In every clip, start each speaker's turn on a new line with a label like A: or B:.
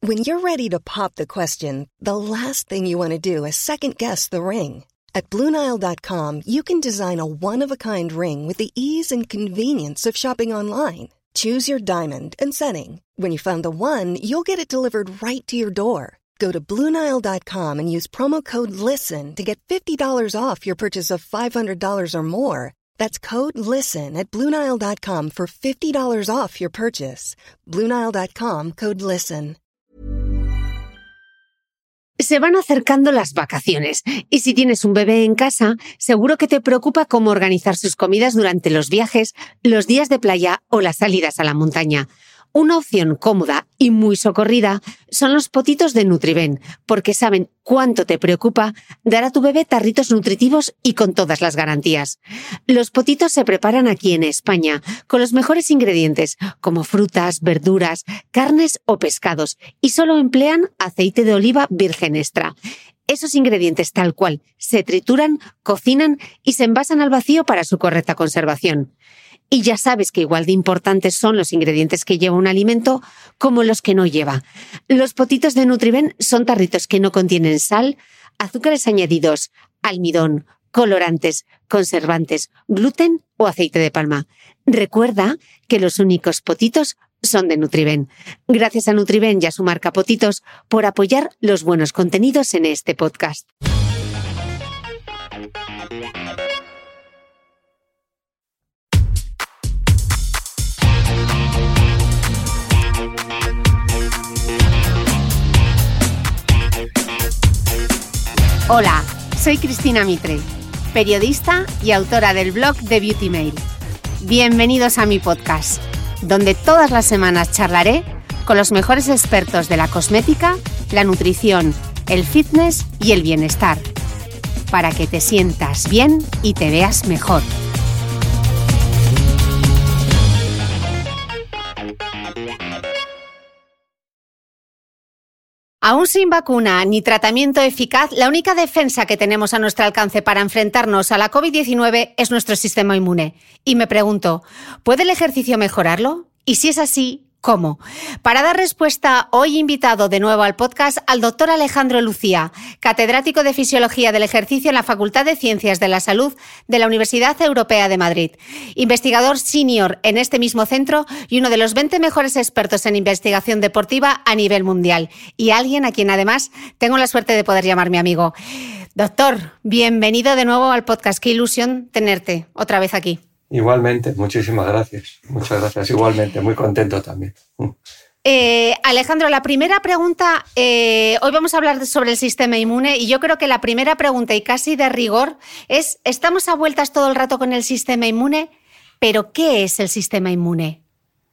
A: When you're ready to pop the question, the last thing you want to do is second-guess the ring. At BlueNile.com, you can design a one-of-a-kind ring with the ease and convenience of shopping online. Choose your diamond and setting. When you find the one, you'll get it delivered right to your door. Go to BlueNile.com and use promo code LISTEN to get $50 off your purchase of $500 or more. That's code LISTEN at BlueNile.com for $50 off your purchase. BlueNile.com, code LISTEN.
B: Se van acercando las vacaciones y si tienes un bebé en casa, seguro que te preocupa cómo organizar sus comidas durante los viajes, los días de playa o las salidas a la montaña. Una opción cómoda y muy socorrida son los potitos de Nutriben, porque saben cuánto te preocupa dar a tu bebé tarritos nutritivos y con todas las garantías. Los potitos se preparan aquí en España con los mejores ingredientes, como frutas, verduras, carnes o pescados, y solo emplean aceite de oliva virgen extra. Esos ingredientes tal cual se trituran, cocinan y se envasan al vacío para su correcta conservación. Y ya sabes que igual de importantes son los ingredientes que lleva un alimento como los que no lleva. Los potitos de Nutriben son tarritos que no contienen sal, azúcares añadidos, almidón, colorantes, conservantes, gluten o aceite de palma. Recuerda que los únicos potitos son de Nutriben. Gracias a Nutriben y a su marca Potitos por apoyar los buenos contenidos en este podcast. Hola, soy Cristina Mitre, periodista y autora del blog de Beauty Mail. Bienvenidos a mi podcast, donde todas las semanas charlaré con los mejores expertos de la cosmética, la nutrición, el fitness y el bienestar, para que te sientas bien y te veas mejor. Aún sin vacuna ni tratamiento eficaz, la única defensa que tenemos a nuestro alcance para enfrentarnos a la COVID-19 es nuestro sistema inmune. Y me pregunto, ¿puede el ejercicio mejorarlo? Y si es así, ¿cómo? Para dar respuesta, hoy he invitado de nuevo al podcast al doctor Alejandro Lucía, catedrático de Fisiología del Ejercicio en la Facultad de Ciencias de la Salud de la Universidad Europea de Madrid, investigador senior en este mismo centro y uno de los 20 mejores expertos en investigación deportiva a nivel mundial, y alguien a quien además tengo la suerte de poder llamar mi amigo. Doctor, bienvenido de nuevo al podcast. Qué ilusión tenerte otra vez aquí.
C: Igualmente, muchísimas gracias. Muchas gracias, igualmente, muy contento también.
B: Alejandro, la primera pregunta, hoy vamos a hablar sobre el sistema inmune y yo creo que la primera pregunta y casi de rigor es, estamos a vueltas todo el rato con el sistema inmune, pero ¿qué es el sistema inmune?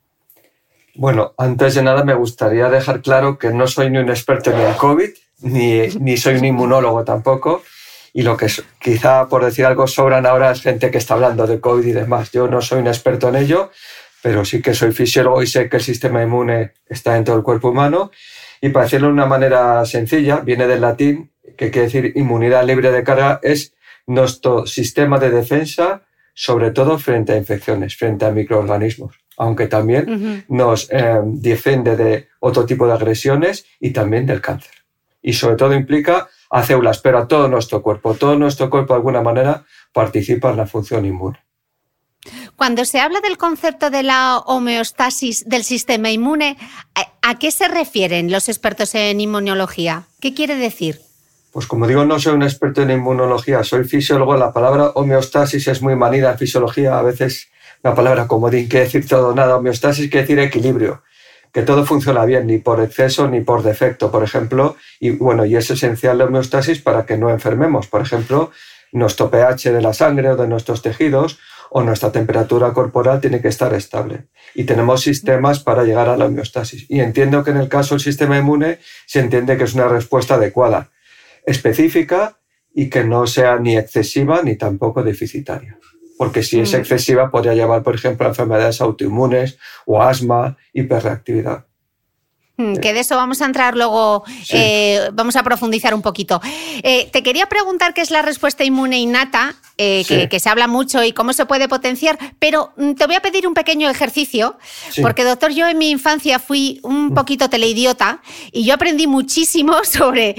C: Bueno, antes de nada me gustaría dejar claro que no soy ni un experto en el COVID, ni soy un inmunólogo tampoco. Y lo que quizá, por decir algo, sobran ahora es gente que está hablando de COVID y demás. Yo no soy un experto en ello, pero sí que soy fisiólogo y sé que el sistema inmune está en todo el cuerpo humano. Y para decirlo de una manera sencilla, viene del latín, que quiere decir inmunidad libre de carga, es nuestro sistema de defensa, sobre todo frente a infecciones, frente a microorganismos. Aunque también nos defiende de otro tipo de agresiones y también del cáncer. Y sobre todo implica a células, pero a todo nuestro cuerpo. Todo nuestro cuerpo de alguna manera participa en la función inmune.
B: Cuando se habla del concepto de la homeostasis del sistema inmune, ¿a qué se refieren los expertos en inmunología? ¿Qué quiere decir?
C: Pues como digo, no soy un experto en inmunología, soy fisiólogo. La palabra homeostasis es muy manida en fisiología. A veces una palabra comodín quiere decir todo nada. Homeostasis quiere decir equilibrio. Que todo funciona bien, ni por exceso ni por defecto, por ejemplo, y es esencial la homeostasis para que no enfermemos, por ejemplo, nuestro pH de la sangre o de nuestros tejidos o nuestra temperatura corporal tiene que estar estable. Y tenemos sistemas para llegar a la homeostasis. Y entiendo que en el caso del sistema inmune se entiende que es una respuesta adecuada, específica y que no sea ni excesiva ni tampoco deficitaria. Porque si es excesiva podría llevar, por ejemplo, a enfermedades autoinmunes o asma, hiperreactividad.
B: Que de eso vamos a entrar luego, vamos a profundizar un poquito. Te quería preguntar qué es la respuesta inmune innata, que se habla mucho y cómo se puede potenciar, pero te voy a pedir un pequeño ejercicio, porque doctor, yo en mi infancia fui un poquito teleidiota y yo aprendí muchísimo sobre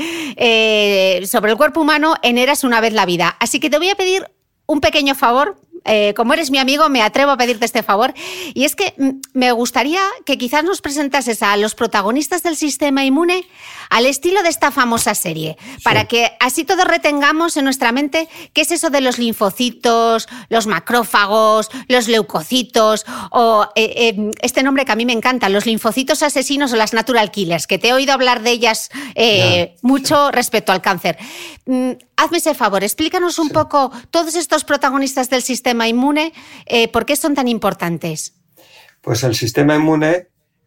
B: el cuerpo humano en Érase una vez la vida. Así que te voy a pedir un pequeño favor. Como eres mi amigo, me atrevo a pedirte este favor, y es que me gustaría que quizás nos presentases a los protagonistas del sistema inmune al estilo de esta famosa serie, para que así todos retengamos en nuestra mente qué es eso de los linfocitos, los macrófagos, los leucocitos, o este nombre que a mí me encanta, los linfocitos asesinos o las natural killers, que te he oído hablar de ellas mucho respecto al cáncer. Hazme ese favor, explícanos un poco todos estos protagonistas del sistema inmune, ¿por qué son tan importantes?
C: Pues el sistema inmune,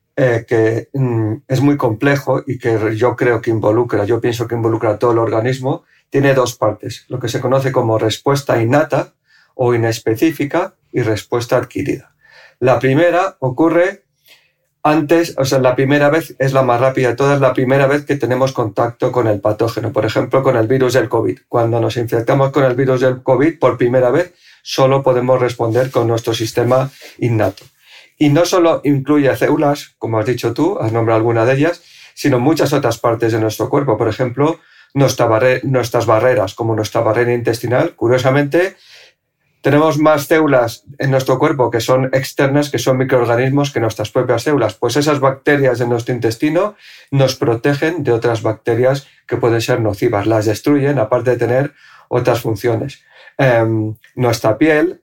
C: que es muy complejo y que yo pienso que involucra a todo el organismo, tiene dos partes, lo que se conoce como respuesta innata o inespecífica y respuesta adquirida. La primera ocurre antes, la primera vez es la más rápida de todas, la primera vez que tenemos contacto con el patógeno, por ejemplo, con el virus del COVID. Cuando nos infectamos con el virus del COVID por primera vez, solo podemos responder con nuestro sistema innato. Y no solo incluye células, como has dicho tú, has nombrado alguna de ellas, sino muchas otras partes de nuestro cuerpo. Por ejemplo, nuestras barreras, como nuestra barrera intestinal. Curiosamente, tenemos más células en nuestro cuerpo que son externas, que son microorganismos, que nuestras propias células. Pues esas bacterias de nuestro intestino nos protegen de otras bacterias que pueden ser nocivas. Las destruyen, aparte de tener otras funciones. Nuestra piel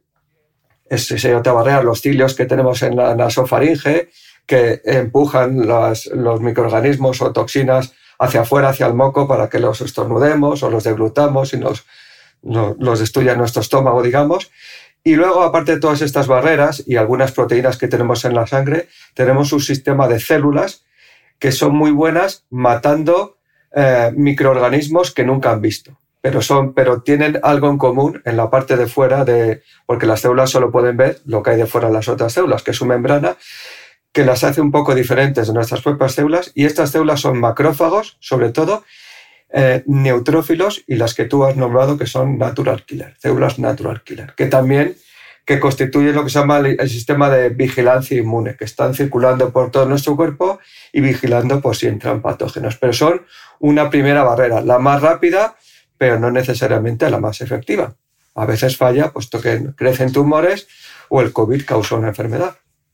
C: es otra barrera, los cilios que tenemos en la nasofaringe, que empujan los microorganismos o toxinas hacia afuera, hacia el moco, para que los estornudemos o los deglutamos y los destruya nuestro estómago, digamos. Y luego, aparte de todas estas barreras y algunas proteínas que tenemos en la sangre, tenemos un sistema de células que son muy buenas matando microorganismos que nunca han visto. Pero tienen algo en común en la parte de fuera, porque las células solo pueden ver lo que hay de fuera de las otras células, que es su membrana, que las hace un poco diferentes de nuestras propias células. Y estas células son macrófagos, sobre todo, neutrófilos, y las que tú has nombrado, que son natural killer, células natural killer, que constituyen lo que se llama el sistema de vigilancia inmune, que están circulando por todo nuestro cuerpo y vigilando por si entran patógenos. Pero son una primera barrera, la más rápida, pero no necesariamente la más efectiva. A veces falla, puesto que crecen tumores o el COVID causó una enfermedad.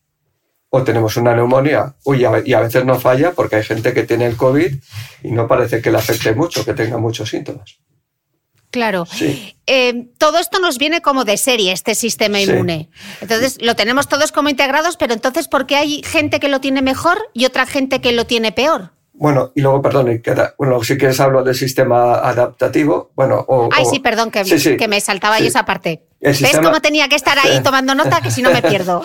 C: O tenemos una neumonía, y a veces no falla porque hay gente que tiene el COVID y no parece que le afecte mucho, que tenga muchos síntomas.
B: Claro.
C: Sí.
B: Todo esto nos viene como de serie, este sistema inmune. Entonces, lo tenemos todos como integrados, pero entonces, ¿por qué hay gente que lo tiene mejor y otra gente que lo tiene peor?
C: Bueno, y luego, si quieres hablo del sistema adaptativo.
B: Perdón, que me saltaba yo esa parte. ¿Ves cómo tenía que estar ahí tomando nota? Que si no me pierdo.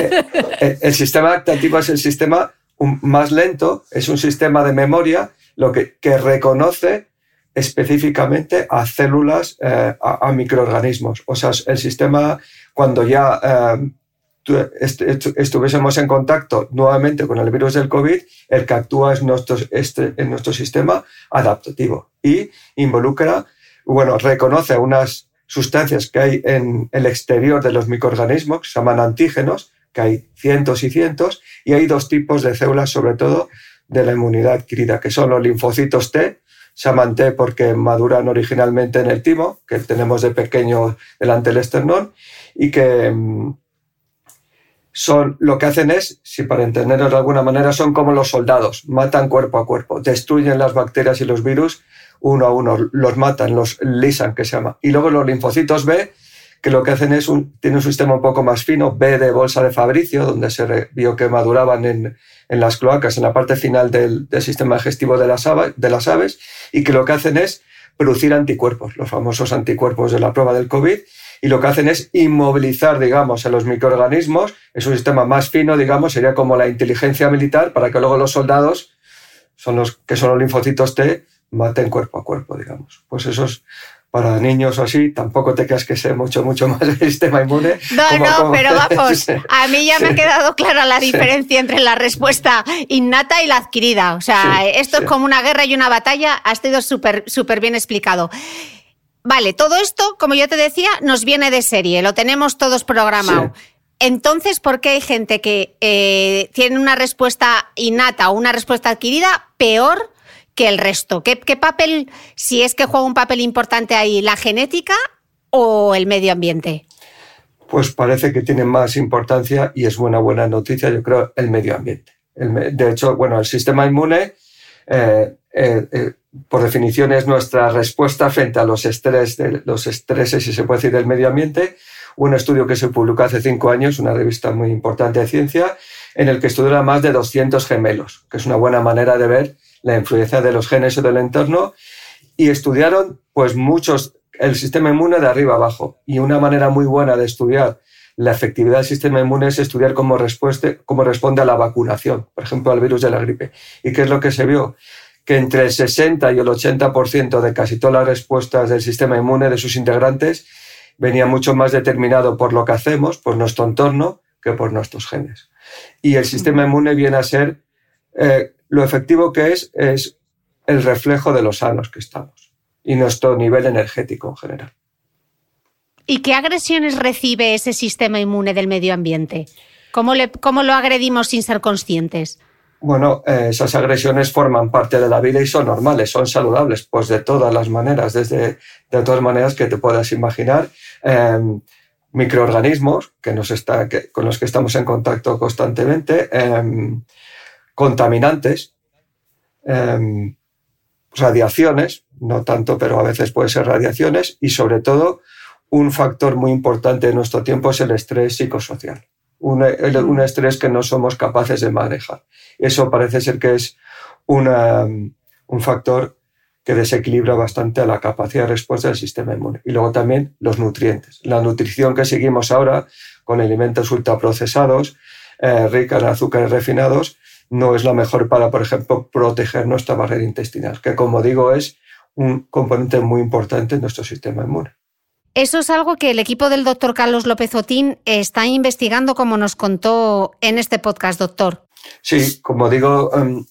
C: El sistema adaptativo es el sistema más lento, es un sistema de memoria que reconoce específicamente a células, a microorganismos. O sea, el sistema, cuando ya estuviésemos en contacto nuevamente con el virus del COVID, el que actúa es en nuestro sistema adaptativo y reconoce unas sustancias que hay en el exterior de los microorganismos, que se llaman antígenos, que hay cientos y cientos, y hay dos tipos de células, sobre todo de la inmunidad adquirida, que son los linfocitos T, se llaman T porque maduran originalmente en el timo, que tenemos de pequeño delante del esternón, y que lo que hacen es, si para entendernos de alguna manera, son como los soldados, matan cuerpo a cuerpo, destruyen las bacterias y los virus uno a uno, los matan, los lisan, que se llama. Y luego los linfocitos B, que lo que hacen es tienen un sistema un poco más fino, B de bolsa de Fabricio, donde se vio que maduraban en las cloacas, en la parte final del sistema digestivo de las aves, y que lo que hacen es producir anticuerpos, los famosos anticuerpos de la prueba del COVID, y lo que hacen es inmovilizar, digamos, a los microorganismos. Es un sistema más fino, digamos, sería como la inteligencia militar, para que luego los soldados, que son los linfocitos T, maten cuerpo a cuerpo, digamos. Pues eso es para niños o así, tampoco te creas que sé mucho más del sistema inmune.
B: Pero vamos, sí, a mí ya me ha quedado clara la diferencia entre la respuesta innata y la adquirida. O sea, esto es como una guerra y una batalla, ha sido súper bien explicado. Vale, todo esto, como yo te decía, nos viene de serie, lo tenemos todos programado. Sí. Entonces, ¿por qué hay gente que tiene una respuesta innata o una respuesta adquirida peor que el resto? ¿Qué papel, si es que juega un papel importante ahí, la genética o el medio ambiente?
C: Pues parece que tiene más importancia, y es una buena noticia, yo creo, el medio ambiente. De hecho, bueno, el sistema inmune, por definición, es nuestra respuesta frente a los estreses, si se puede decir, del medio ambiente. Un estudio que se publicó hace 5 años, una revista muy importante de ciencia, en el que estudiaron más de 200 gemelos, que es una buena manera de ver la influencia de los genes o del entorno, y estudiaron pues el sistema inmune de arriba abajo. Y una manera muy buena de estudiar la efectividad del sistema inmune es estudiar cómo responde a la vacunación, por ejemplo, al virus de la gripe. ¿Y qué es lo que se vio? Que entre el 60 y el 80% de casi todas las respuestas del sistema inmune de sus integrantes venía mucho más determinado por lo que hacemos, por nuestro entorno, que por nuestros genes. Y el sistema inmune viene a ser, lo efectivo que es el reflejo de lo sanos que estamos y nuestro nivel energético en general.
B: ¿Y qué agresiones recibe ese sistema inmune del medio ambiente? ¿Cómo lo agredimos sin ser conscientes?
C: Bueno, esas agresiones forman parte de la vida y son normales, son saludables, pues de todas las maneras, de todas maneras que te puedas imaginar. Microorganismos con los que estamos en contacto constantemente, contaminantes, radiaciones, no tanto, pero a veces puede ser radiaciones, y sobre todo un factor muy importante en nuestro tiempo es el estrés psicosocial. Un estrés que no somos capaces de manejar. Eso parece ser que es un factor que desequilibra bastante la capacidad de respuesta del sistema inmune. Y luego también los nutrientes. La nutrición que seguimos ahora con alimentos ultraprocesados, rica en azúcares refinados, no es la mejor para, por ejemplo, proteger nuestra barrera intestinal, que, como digo, es un componente muy importante en nuestro sistema inmune.
B: Eso es algo que el equipo del doctor Carlos López Otín está investigando, como nos contó en este podcast, doctor.
C: Sí, como digo,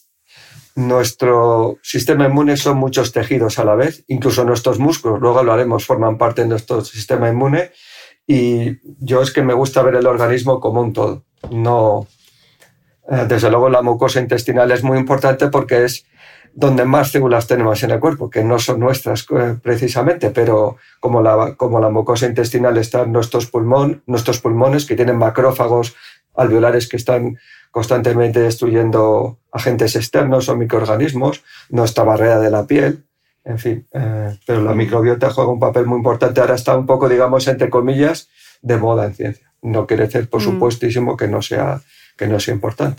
C: nuestro sistema inmune son muchos tejidos a la vez, incluso nuestros músculos, luego lo haremos, forman parte de nuestro sistema inmune, y yo es que me gusta ver el organismo como un todo. No, desde luego la mucosa intestinal es muy importante porque es donde más células tenemos en el cuerpo, que no son nuestras precisamente, pero como la mucosa intestinal está en nuestros pulmones, que tienen macrófagos alveolares que están constantemente destruyendo agentes externos o microorganismos, nuestra barrera de la piel, en fin. Pero la microbiota juega un papel muy importante. Ahora está un poco, digamos, entre comillas, de moda en ciencia. No quiere decir, por supuestísimo, que no sea importante.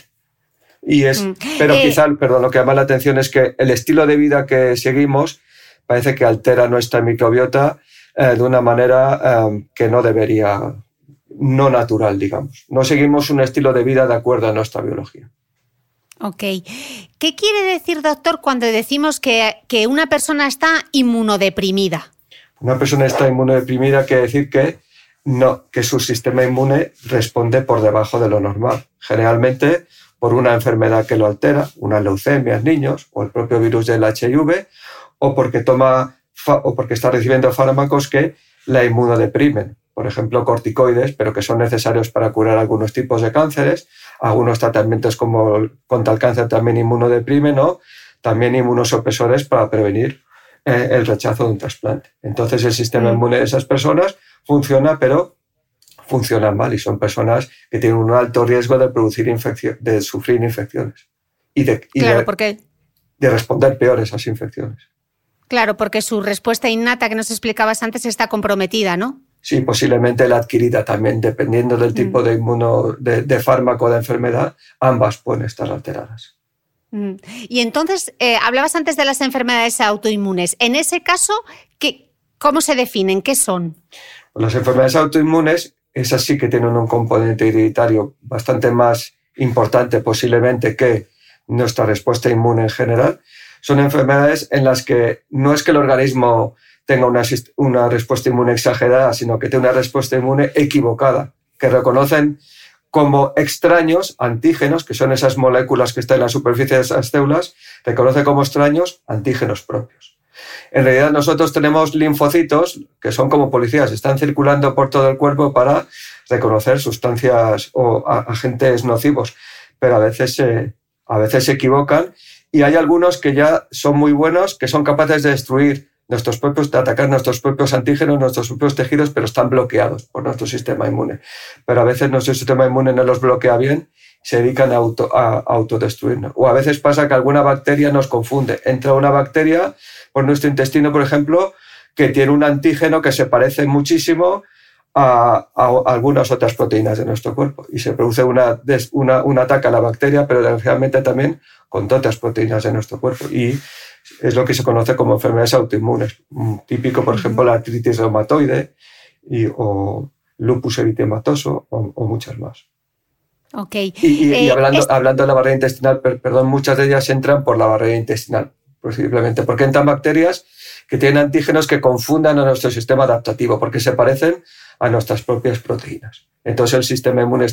C: Pero quizá, lo que llama la atención es que el estilo de vida que seguimos parece que altera nuestra microbiota de una manera que no debería, no natural, digamos. No seguimos un estilo de vida de acuerdo a nuestra biología.
B: Ok. ¿Qué quiere decir, doctor, cuando decimos que una persona está inmunodeprimida?
C: Una persona está inmunodeprimida quiere decir que su sistema inmune responde por debajo de lo normal. Generalmente por una enfermedad que lo altera, una leucemia en niños, o el propio virus del HIV, o porque está recibiendo fármacos que la inmunodeprimen. Por ejemplo, corticoides, pero que son necesarios para curar algunos tipos de cánceres. Algunos tratamientos como contra el cáncer también inmunodeprimen, o también inmunosupresores para prevenir el rechazo de un trasplante. Entonces el sistema inmune de esas personas funciona, pero funcionan mal, y son personas que tienen un alto riesgo de sufrir infecciones y de responder peor a esas infecciones.
B: Claro, porque su respuesta innata que nos explicabas antes está comprometida, ¿no?
C: Sí, posiblemente la adquirida también, dependiendo del tipo de fármaco de enfermedad, ambas pueden estar alteradas.
B: Y entonces, hablabas antes de las enfermedades autoinmunes. En ese caso, ¿cómo se definen? ¿Qué son?
C: Pues las enfermedades autoinmunes, esas sí que tienen un componente hereditario bastante más importante posiblemente que nuestra respuesta inmune en general. Son enfermedades en las que no es que el organismo tenga una respuesta inmune exagerada, sino que tenga una respuesta inmune equivocada, que reconocen como extraños antígenos, que son esas moléculas que están en la superficie de esas células, reconoce como extraños antígenos propios. En realidad nosotros tenemos linfocitos que son como policías, están circulando por todo el cuerpo para reconocer sustancias o agentes nocivos, pero a veces se equivocan, y hay algunos que ya son muy buenos, que son capaces de destruir de atacar nuestros propios antígenos, nuestros propios tejidos, pero están bloqueados por nuestro sistema inmune. Pero a veces nuestro sistema inmune no los bloquea bien, se dedican a autodestruirnos. O a veces pasa que alguna bacteria nos confunde. Entra una bacteria por nuestro intestino, por ejemplo, que tiene un antígeno que se parece muchísimo a algunas otras proteínas de nuestro cuerpo, y se produce un ataque a la bacteria, pero desgraciadamente también con otras proteínas de nuestro cuerpo, y es lo que se conoce como enfermedades autoinmunes. Típico, por ejemplo, la artritis reumatoide o lupus eritematoso o muchas más.
B: Okay.
C: Y hablando de la barrera intestinal, muchas de ellas entran por la barrera intestinal, posiblemente, porque entran bacterias que tienen antígenos que confundan a nuestro sistema adaptativo, porque se parecen a nuestras propias proteínas. Entonces el sistema inmune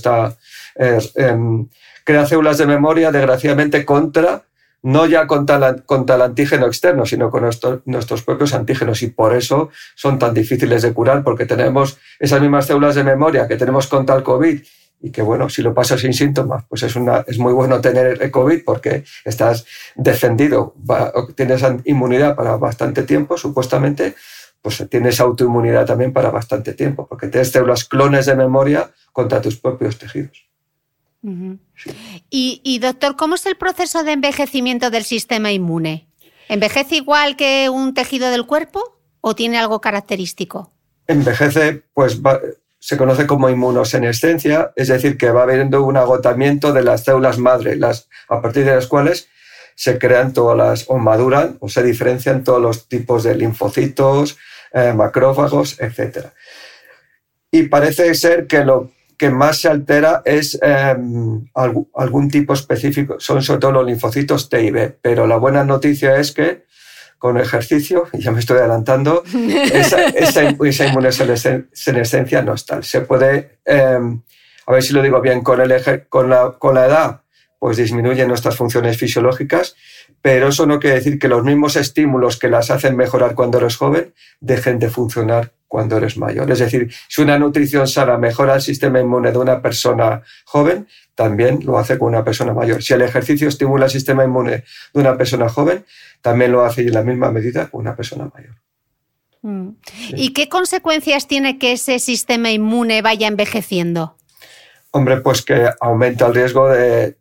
C: crea células de memoria, desgraciadamente, no ya contra el antígeno externo, sino con nuestros propios antígenos, y por eso son tan difíciles de curar, porque tenemos esas mismas células de memoria que tenemos contra el COVID, y que, bueno, si lo pasas sin síntomas, pues es muy bueno tener el COVID, porque estás defendido, tienes inmunidad para bastante tiempo, supuestamente, pues tienes autoinmunidad también para bastante tiempo, porque tienes células clones de memoria contra tus propios tejidos.
B: Uh-huh. Sí. Y doctor, ¿cómo es el proceso de envejecimiento del sistema inmune? ¿Envejece igual que un tejido del cuerpo o tiene algo característico?
C: Envejece, pues se conoce como inmunosenescencia, es decir, que va habiendo un agotamiento de las células madre, a partir de las cuales se crean o maduran o se diferencian todos los tipos de linfocitos, macrófagos, etc. Y parece ser que lo que más se altera es algún tipo específico, son sobre todo los linfocitos T y B, pero la buena noticia es que con ejercicio, y ya me estoy adelantando, esa inmunosenescencia no es tal. Se puede, a ver si lo digo bien, con la edad, pues disminuyen nuestras funciones fisiológicas, pero eso no quiere decir que los mismos estímulos que las hacen mejorar cuando eres joven dejen de funcionar cuando eres mayor. Es decir, si una nutrición sana mejora el sistema inmune de una persona joven, también lo hace con una persona mayor. Si el ejercicio estimula el sistema inmune de una persona joven, también lo hace en la misma medida con una persona mayor.
B: Sí. ¿Y qué consecuencias tiene que ese sistema inmune vaya envejeciendo?
C: Hombre, pues que aumenta el riesgo de,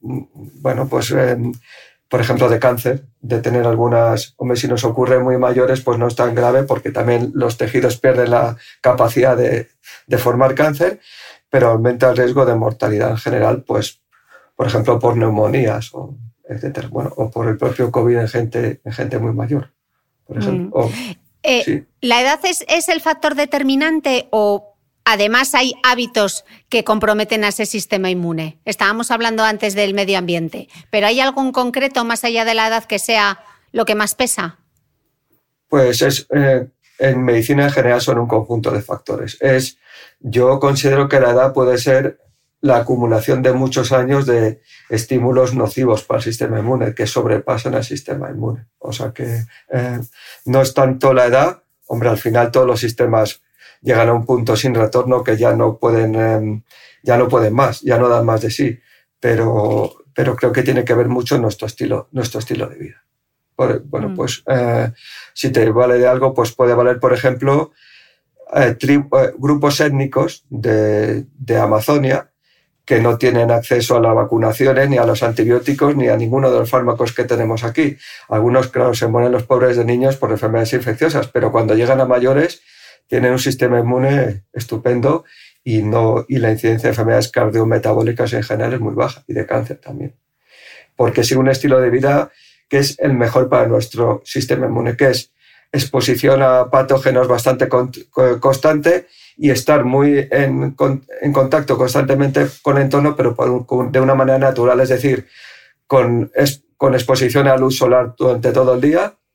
C: por ejemplo, de cáncer, de tener algunas, si nos ocurre muy mayores, pues no es tan grave, porque también los tejidos pierden la capacidad de formar cáncer, pero aumenta el riesgo de mortalidad en general, pues, por ejemplo, por neumonías, etcétera. O por el propio COVID en gente muy mayor, por ejemplo.
B: Sí. ¿La edad es el factor determinante o además hay hábitos que comprometen a ese sistema inmune? Estábamos hablando antes del medio ambiente, pero ¿hay algo en concreto más allá de la edad que sea lo que más pesa?
C: Pues en medicina en general son un conjunto de factores. Yo considero que la edad puede ser la acumulación de muchos años de estímulos nocivos para el sistema inmune que sobrepasan al sistema inmune. O sea que no es tanto la edad. Hombre, al final todos los sistemas llegan a un punto sin retorno que ya no pueden más, ya no dan más de sí. Pero creo que tiene que ver mucho nuestro estilo de vida. Pues si te vale de algo, pues puede valer, por ejemplo, grupos étnicos de Amazonia que no tienen acceso a las vacunaciones, ni a los antibióticos, ni a ninguno de los fármacos que tenemos aquí. Algunos, claro, se mueren los pobres de niños por enfermedades infecciosas, pero cuando llegan a mayores tienen un sistema inmune estupendo y la incidencia de enfermedades cardiometabólicas en general es muy baja, y de cáncer también. Porque sigue un estilo de vida que es el mejor para nuestro sistema inmune, que es exposición a patógenos bastante constante y estar muy en contacto constantemente con el entorno, pero de una manera natural, es decir, con exposición a luz solar durante todo el día,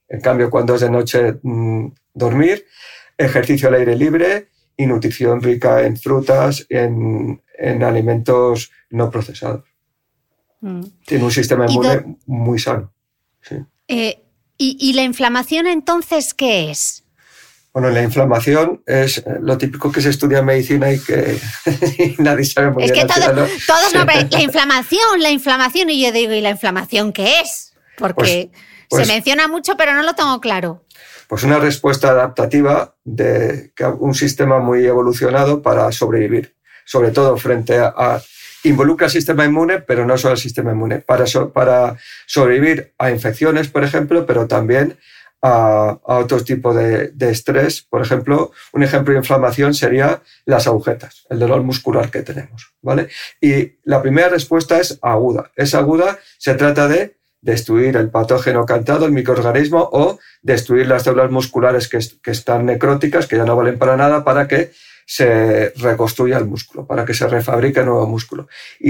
C: En cambio, cuando es de noche, dormir, ejercicio al aire libre y nutrición rica en frutas, en alimentos no procesados. Tiene un sistema inmune muy sano. Sí.
B: ¿Y la inflamación entonces qué es?
C: Bueno, la inflamación es lo típico que se estudia en medicina y que nadie sabe muy bien.
B: Es que todos no, la inflamación, y yo digo, ¿y la inflamación qué es? Porque se menciona mucho, pero no lo tengo claro.
C: Pues una respuesta adaptativa de un sistema muy evolucionado para sobrevivir, sobre todo frente a involucra al sistema inmune, pero no solo al sistema inmune, para sobrevivir a infecciones, por ejemplo, pero también a otro tipo de estrés. Por ejemplo, un ejemplo de inflamación sería las agujetas, el dolor muscular que tenemos, ¿vale? Y la primera respuesta es aguda. Es aguda, se trata de destruir el patógeno cantado, el microorganismo, o destruir las células musculares que están necróticas, que ya no valen para nada, para que se reconstruya el músculo, para que se refabrique nuevo músculo.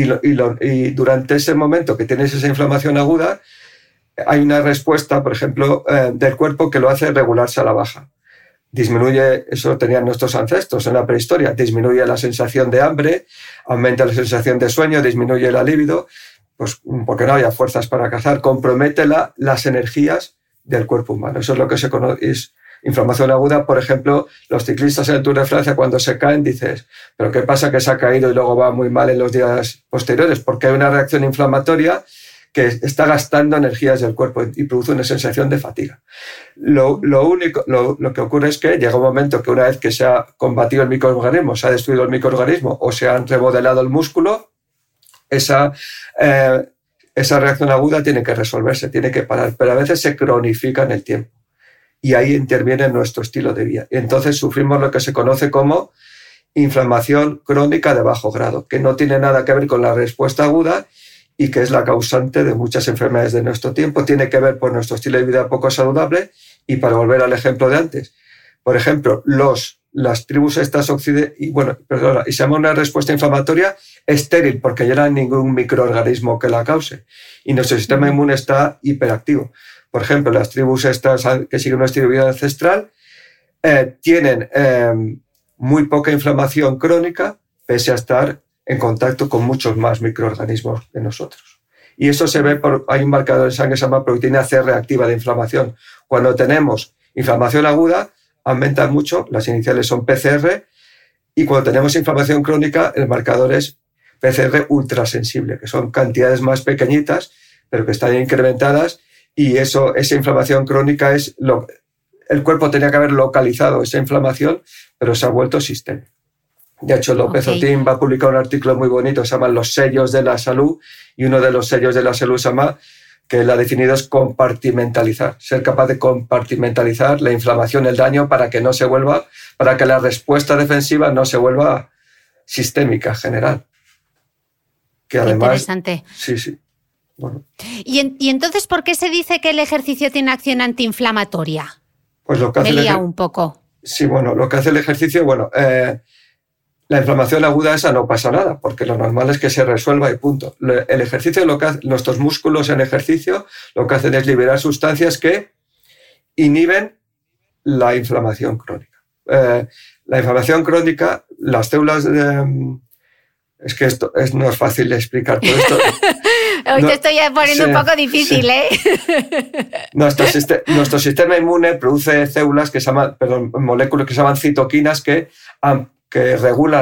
C: Y durante ese momento que tienes esa inflamación aguda, hay una respuesta, por ejemplo, del cuerpo que lo hace regularse a la baja. Disminuye, eso lo tenían nuestros ancestros en la prehistoria, disminuye la sensación de hambre, aumenta la sensación de sueño, disminuye la libido, pues porque no había fuerzas para cazar, compromete las energías del cuerpo humano. Eso es lo que se conoce, es inflamación aguda. Por ejemplo, los ciclistas en el Tour de Francia, cuando se caen, dices, ¿pero qué pasa que se ha caído y luego va muy mal en los días posteriores? Porque hay una reacción inflamatoria que está gastando energías del cuerpo y produce una sensación de fatiga. Lo que ocurre es que llega un momento que una vez que se ha combatido el microorganismo, se ha destruido el microorganismo o se ha remodelado el músculo, esa reacción aguda tiene que resolverse, tiene que parar, pero a veces se cronifica en el tiempo y ahí interviene nuestro estilo de vida. Y entonces sufrimos lo que se conoce como inflamación crónica de bajo grado, que no tiene nada que ver con la respuesta aguda y que es la causante de muchas enfermedades de nuestro tiempo. Tiene que ver por nuestro estilo de vida poco saludable. Y para volver al ejemplo de antes, por ejemplo, las tribus estas y se llama una respuesta inflamatoria estéril porque ya no hay ningún microorganismo que la cause y nuestro sistema inmune está hiperactivo. Por ejemplo, las tribus estas que siguen un estilo de vida ancestral tienen muy poca inflamación crónica pese a estar en contacto con muchos más microorganismos que nosotros. Y eso se ve hay un marcador en sangre que se llama proteína C reactiva de inflamación. Cuando tenemos inflamación aguda, aumentan mucho, las iniciales son PCR, y cuando tenemos inflamación crónica, el marcador es PCR ultrasensible, que son cantidades más pequeñitas, pero que están incrementadas, y esa inflamación crónica el cuerpo tenía que haber localizado esa inflamación, pero se ha vuelto sistémico. De hecho, López Otín va a publicar un artículo muy bonito, se llama Los sellos de la salud, y uno de los sellos de la salud se llama, que él ha definido, es compartimentalizar, ser capaz de compartimentalizar la inflamación, el daño, para que la respuesta defensiva no se vuelva sistémica, general. Que además,
B: interesante.
C: Sí. Bueno.
B: ¿Y entonces por qué se dice que el ejercicio tiene acción antiinflamatoria?
C: Pues lo que hace
B: un poco. Sí,
C: lo que hace el ejercicio, la inflamación aguda esa no pasa nada, porque lo normal es que se resuelva y punto. El ejercicio, nuestros músculos en ejercicio, lo que hacen es liberar sustancias que inhiben la inflamación crónica. La inflamación crónica, las células es que esto no es fácil de explicar todo esto.
B: Hoy te estoy poniendo un poco difícil, sí.
C: Nuestro sistema inmune produce células moléculas que se llaman citoquinas que regulan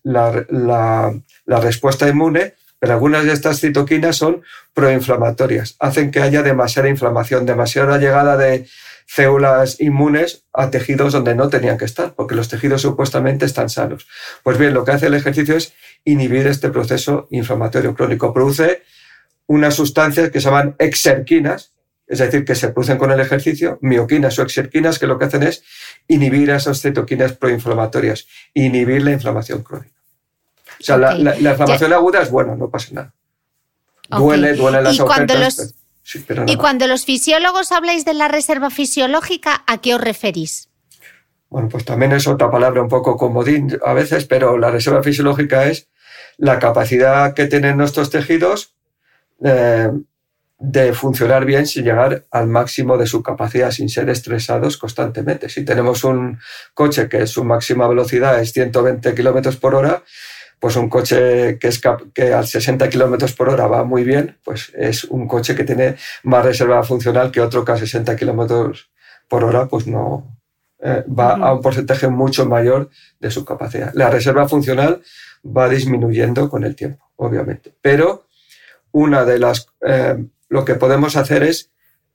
C: la respuesta inmune, pero algunas de estas citoquinas son proinflamatorias, hacen que haya demasiada inflamación, demasiada llegada de células inmunes a tejidos donde no tenían que estar, porque los tejidos supuestamente están sanos. Pues bien, lo que hace el ejercicio es inhibir este proceso inflamatorio crónico. Produce unas sustancias que se llaman exerquinas, es decir, que se producen con el ejercicio, mioquinas o exerquinas, que lo que hacen es inhibir esas citoquinas proinflamatorias, inhibir la inflamación crónica. O sea, la inflamación aguda es bueno, no pasa nada. Duele las agujetas.
B: Y cuando los fisiólogos habláis de la reserva fisiológica, ¿a qué os referís?
C: Bueno, pues también es otra palabra un poco comodín a veces, pero la reserva fisiológica es la capacidad que tienen nuestros tejidos de funcionar bien sin llegar al máximo de su capacidad, sin ser estresados constantemente. Si tenemos un coche que su máxima velocidad es 120 kilómetros por hora, pues un coche que a 60 kilómetros por hora va muy bien, pues es un coche que tiene más reserva funcional que otro que a 60 kilómetros por hora pues no va a un porcentaje mucho mayor de su capacidad. La reserva funcional va disminuyendo con el tiempo, obviamente. Pero una de las lo que podemos hacer es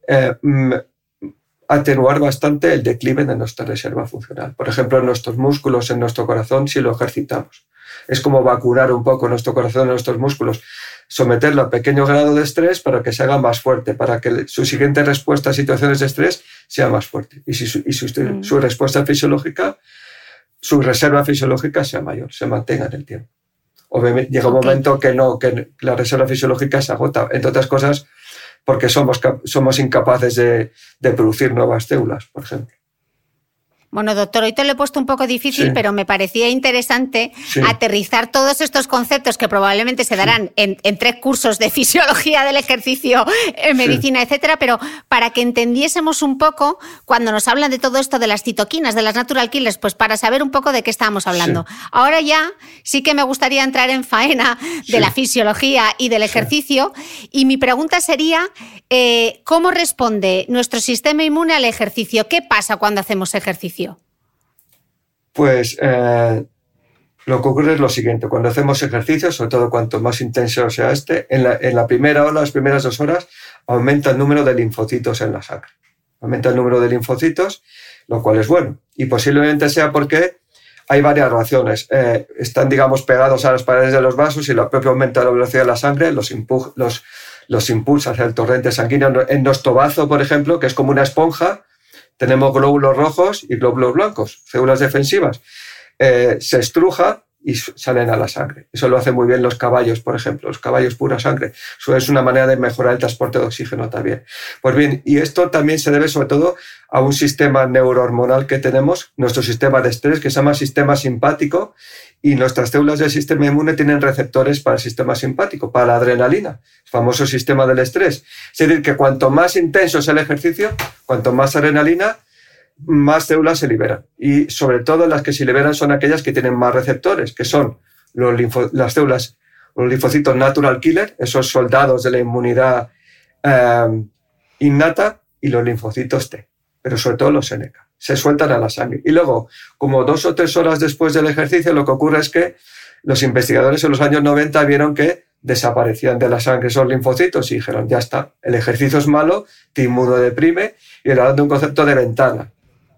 C: atenuar bastante el declive de nuestra reserva funcional. Por ejemplo, en nuestros músculos, en nuestro corazón, si lo ejercitamos. Es como vacunar un poco nuestro corazón, nuestros músculos, someterlo a pequeño grado de estrés para que se haga más fuerte, para que su siguiente respuesta a situaciones de estrés sea más fuerte. Y su respuesta fisiológica, su reserva fisiológica sea mayor, se mantenga en el tiempo. Obviamente, llega un momento que la reserva fisiológica se agota, entre otras cosas, porque somos incapaces de producir nuevas células, por ejemplo.
B: Bueno, doctor, hoy te lo he puesto un poco difícil, pero me parecía interesante aterrizar todos estos conceptos que probablemente se darán en 3 cursos de fisiología del ejercicio, medicina, etcétera, pero para que entendiésemos un poco, cuando nos hablan de todo esto de las citoquinas, de las natural killers, pues para saber un poco de qué estábamos hablando. Ahora ya sí que me gustaría entrar en faena de la fisiología y del ejercicio, y mi pregunta sería, ¿cómo responde nuestro sistema inmune al ejercicio? ¿Qué pasa cuando hacemos ejercicio?
C: Pues lo que ocurre es lo siguiente. Cuando hacemos ejercicio, sobre todo cuanto más intenso sea en la primera hora, las primeras 2 horas, aumenta el número de linfocitos en la sangre. Aumenta el número de linfocitos, lo cual es bueno. Y posiblemente sea porque hay varias razones. Están, digamos, pegados a las paredes de los vasos y lo propio aumenta la velocidad de la sangre, los impulsa hacia el torrente sanguíneo. En nuestro bazo, por ejemplo, que es como una esponja, tenemos glóbulos rojos y glóbulos blancos, células defensivas. Se estruja y salen a la sangre. Eso lo hacen muy bien los caballos, por ejemplo. Los caballos pura sangre. Eso es una manera de mejorar el transporte de oxígeno también. Pues bien, y esto también se debe sobre todo a un sistema neurohormonal que tenemos, nuestro sistema de estrés, que se llama sistema simpático, y nuestras células del sistema inmune tienen receptores para el sistema simpático, para la adrenalina, el famoso sistema del estrés. Es decir, que cuanto más intenso es el ejercicio, cuanto más adrenalina, más células se liberan. Y sobre todo las que se liberan son aquellas que tienen más receptores, que son las células, los linfocitos natural killer, esos soldados de la inmunidad innata, y los linfocitos T, pero sobre todo los NK. Se sueltan a la sangre. Y luego, como 2 o 3 horas después del ejercicio, lo que ocurre es que los investigadores en los años 90 vieron que desaparecían de la sangre esos linfocitos y dijeron, ya está, el ejercicio es malo, te inmunodeprime, y hablando de un concepto de ventana,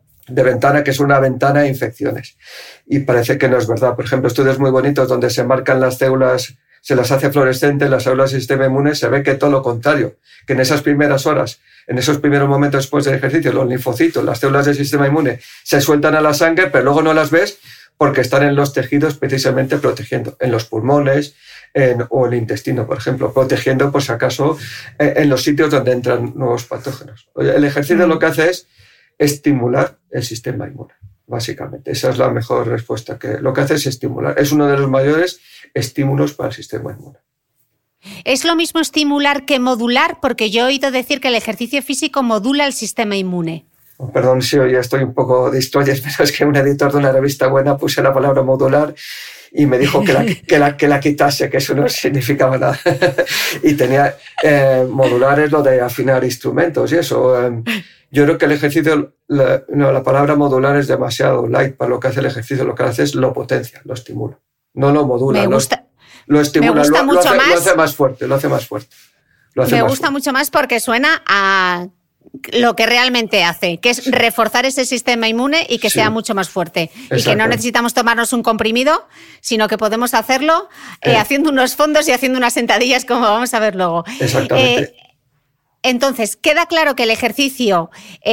C: que es una ventana de infecciones. Y parece que no es verdad. Por ejemplo, estudios muy bonitos donde se marcan las células, se las hace fluorescentes, las células del sistema inmune, se ve que todo lo contrario, que en esas primeras horas, en esos primeros momentos después del ejercicio, los linfocitos, las células del sistema inmune se sueltan a la sangre, pero luego no las ves porque están en los tejidos precisamente protegiendo, en los pulmones o el intestino, por ejemplo, protegiendo por si acaso en los sitios donde entran nuevos patógenos. El ejercicio lo que hace es estimular el sistema inmune, básicamente. Esa es la mejor respuesta. Que lo que hace es estimular. Es uno de los mayores estímulos para el sistema inmune.
B: ¿Es lo mismo estimular que modular? Porque yo he oído decir que el ejercicio físico modula el sistema inmune.
C: Oh, perdón si hoy estoy un poco distraído, pero es que un editor de una revista buena puse la palabra modular y me dijo que la quitase, que eso no significaba nada. Y tenía modular es lo de afinar instrumentos y eso. Yo creo que el ejercicio, la palabra modular es demasiado light para lo que hace el ejercicio. Lo que hace es lo potencia, lo estimula. No lo modula.
B: Me gusta.
C: Lo estimula,
B: me gusta mucho más.
C: Lo hace más fuerte, lo hace más fuerte.
B: Me gusta mucho más porque suena a lo que realmente hace, que es reforzar ese sistema inmune y que sea mucho más fuerte. Y que no necesitamos tomarnos un comprimido, sino que podemos hacerlo haciendo unos fondos y haciendo unas sentadillas, como vamos a ver luego.
C: Exactamente.
B: Entonces, queda claro que el ejercicio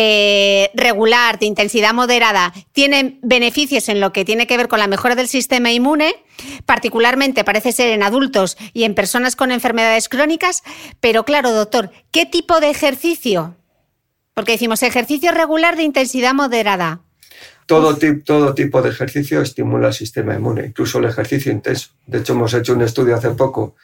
B: regular, de intensidad moderada, tiene beneficios en lo que tiene que ver con la mejora del sistema inmune, particularmente parece ser en adultos y en personas con enfermedades crónicas, pero claro, doctor, ¿qué tipo de ejercicio? Porque decimos ejercicio regular de intensidad moderada.
C: Todo tipo de ejercicio estimula el sistema inmune, incluso el ejercicio intenso. De hecho, hemos hecho un estudio hace poco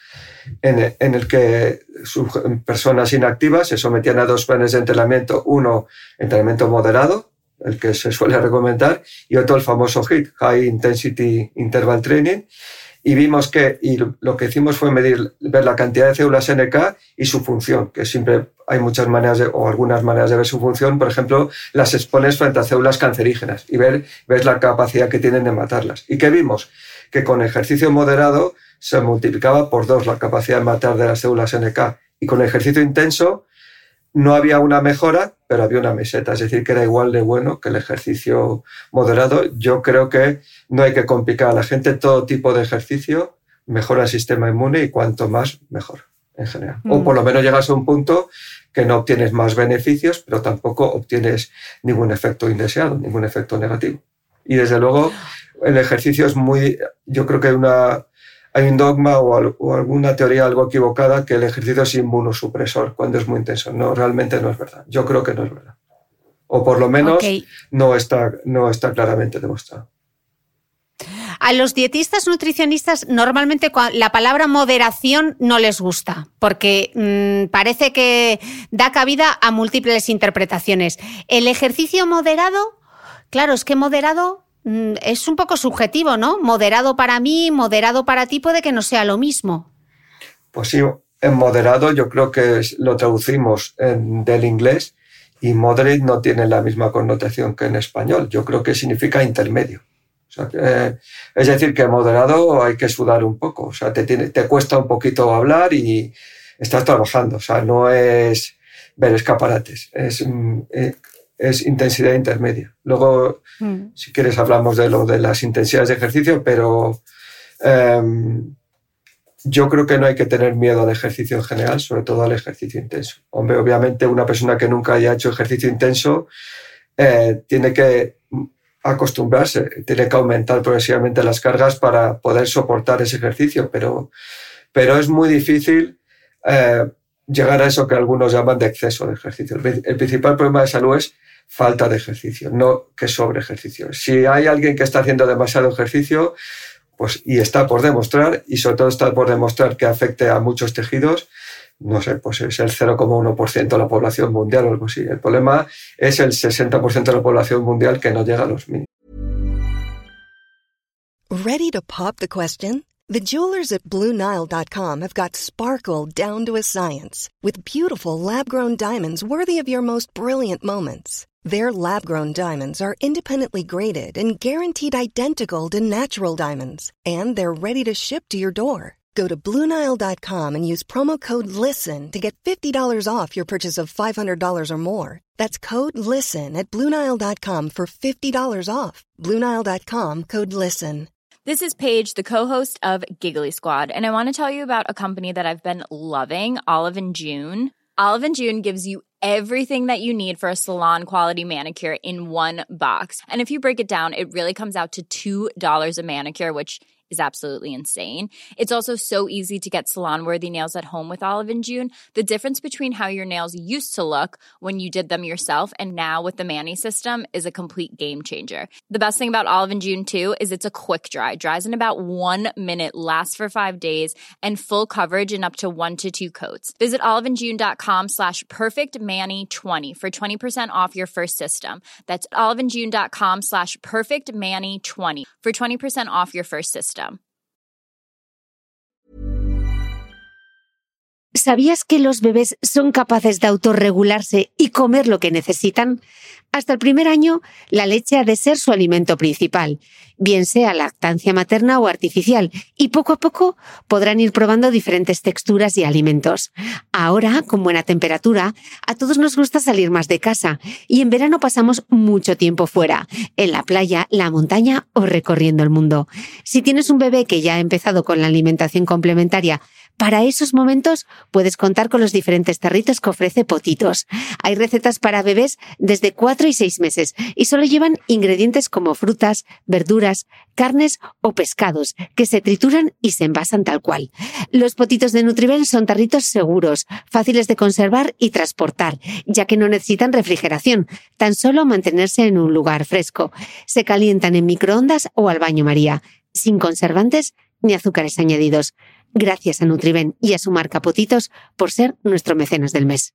C: en el que personas inactivas se sometían a 2 planes de entrenamiento, uno entrenamiento moderado, el que se suele recomendar, y otro el famoso HIIT, High Intensity Interval Training, y vimos que, y lo que hicimos fue ver la cantidad de células NK y su función, que siempre hay muchas maneras o algunas maneras de ver su función. Por ejemplo, las expones frente a células cancerígenas y ves la capacidad que tienen de matarlas. ¿Y qué vimos? Que con ejercicio moderado se multiplicaba por 2 la capacidad de matar de las células NK, y con ejercicio intenso no había una mejora, pero había una meseta, es decir, que era igual de bueno que el ejercicio moderado. Yo creo que no hay que complicar a la gente, todo tipo de ejercicio mejora el sistema inmune, y cuanto más, mejor, en general. O por lo menos llegas a un punto que no obtienes más beneficios, pero tampoco obtienes ningún efecto indeseado, ningún efecto negativo. Y desde luego el ejercicio es yo creo que hay un dogma o alguna teoría algo equivocada que el ejercicio es inmunosupresor cuando es muy intenso. No, realmente no es verdad. Yo creo que no es verdad. O por lo menos no está claramente demostrado.
B: A los dietistas nutricionistas normalmente la palabra moderación no les gusta, porque parece que da cabida a múltiples interpretaciones. El ejercicio moderado, claro, es que moderado es un poco subjetivo, ¿no? Moderado para mí, moderado para ti, puede que no sea lo mismo.
C: Pues sí, en moderado yo creo que lo traducimos del inglés, y moderate no tiene la misma connotación que en español. Yo creo que significa intermedio. O sea, es decir, que moderado hay que sudar un poco. O sea, te cuesta un poquito hablar y estás trabajando. O sea, no es ver escaparates. Es intensidad intermedia. Luego, si quieres, hablamos de lo de las intensidades de ejercicio, pero yo creo que no hay que tener miedo al ejercicio en general, sobre todo al ejercicio intenso. Hombre, obviamente una persona que nunca haya hecho ejercicio intenso tiene que acostumbrarse, tiene que aumentar progresivamente las cargas para poder soportar ese ejercicio, pero es muy difícil llegar a eso que algunos llaman de exceso de ejercicio. El principal problema de salud es falta de ejercicio, no que sobre ejercicio. Si hay alguien que está haciendo demasiado ejercicio, pues, y está por demostrar, y sobre todo está por demostrar que afecte a muchos tejidos, no sé, pues es el 0,1% de la población mundial o algo así. El problema es el 60% de la población mundial que no llega a los mínimos.
A: Ready to pop the question? The jewelers at BlueNile.com have got sparkle down to a science with beautiful lab-grown diamonds worthy of your most brilliant moments. Their lab-grown diamonds are independently graded and guaranteed identical to natural diamonds, and they're ready to ship to your door. Go to BlueNile.com and use promo code LISTEN to get $50 off your purchase of $500 or more. That's code LISTEN at BlueNile.com for $50 off. BlueNile.com, code LISTEN.
D: This is Paige, the co-host of Giggly Squad, and I want to tell you about a company that I've been loving, Olive & June. Olive & June gives you everything that you need for a salon-quality manicure in one box. And if you break it down, it really comes out to $2 a manicure, which is absolutely insane. It's also so easy to get salon-worthy nails at home with Olive & June. The difference between how your nails used to look when you did them yourself and now with the Mani system is a complete game changer. The best thing about Olive & June, too, is it's a quick dry. Dries in about 1 minute, lasts for 5 days, and full coverage in up to 1 to 2 coats. Visit oliveandjune.com/perfectmani20 for 20% off your first system. That's oliveandjune.com/perfectmani20 for 20% off your first system.
B: ¿Sabías que los bebés son capaces de autorregularse y comer lo que necesitan? Hasta el primer año, la leche ha de ser su alimento principal, bien sea lactancia materna o artificial, y poco a poco podrán ir probando diferentes texturas y alimentos. Ahora, con buena temperatura, a todos nos gusta salir más de casa, y en verano pasamos mucho tiempo fuera, en la playa, la montaña o recorriendo el mundo. Si tienes un bebé que ya ha empezado con la alimentación complementaria, para esos momentos puedes contar con los diferentes tarritos que ofrece Potitos. Hay recetas para bebés desde 4 y 6 meses y solo llevan ingredientes como frutas, verduras, carnes o pescados que se trituran y se envasan tal cual. Los Potitos de Nutribel son tarritos seguros, fáciles de conservar y transportar, ya que no necesitan refrigeración, tan solo mantenerse en un lugar fresco. Se calientan en microondas o al baño María, sin conservantes ni azúcares añadidos. Gracias a Nutriben y a su marca Potitos por ser nuestro mecenas del mes.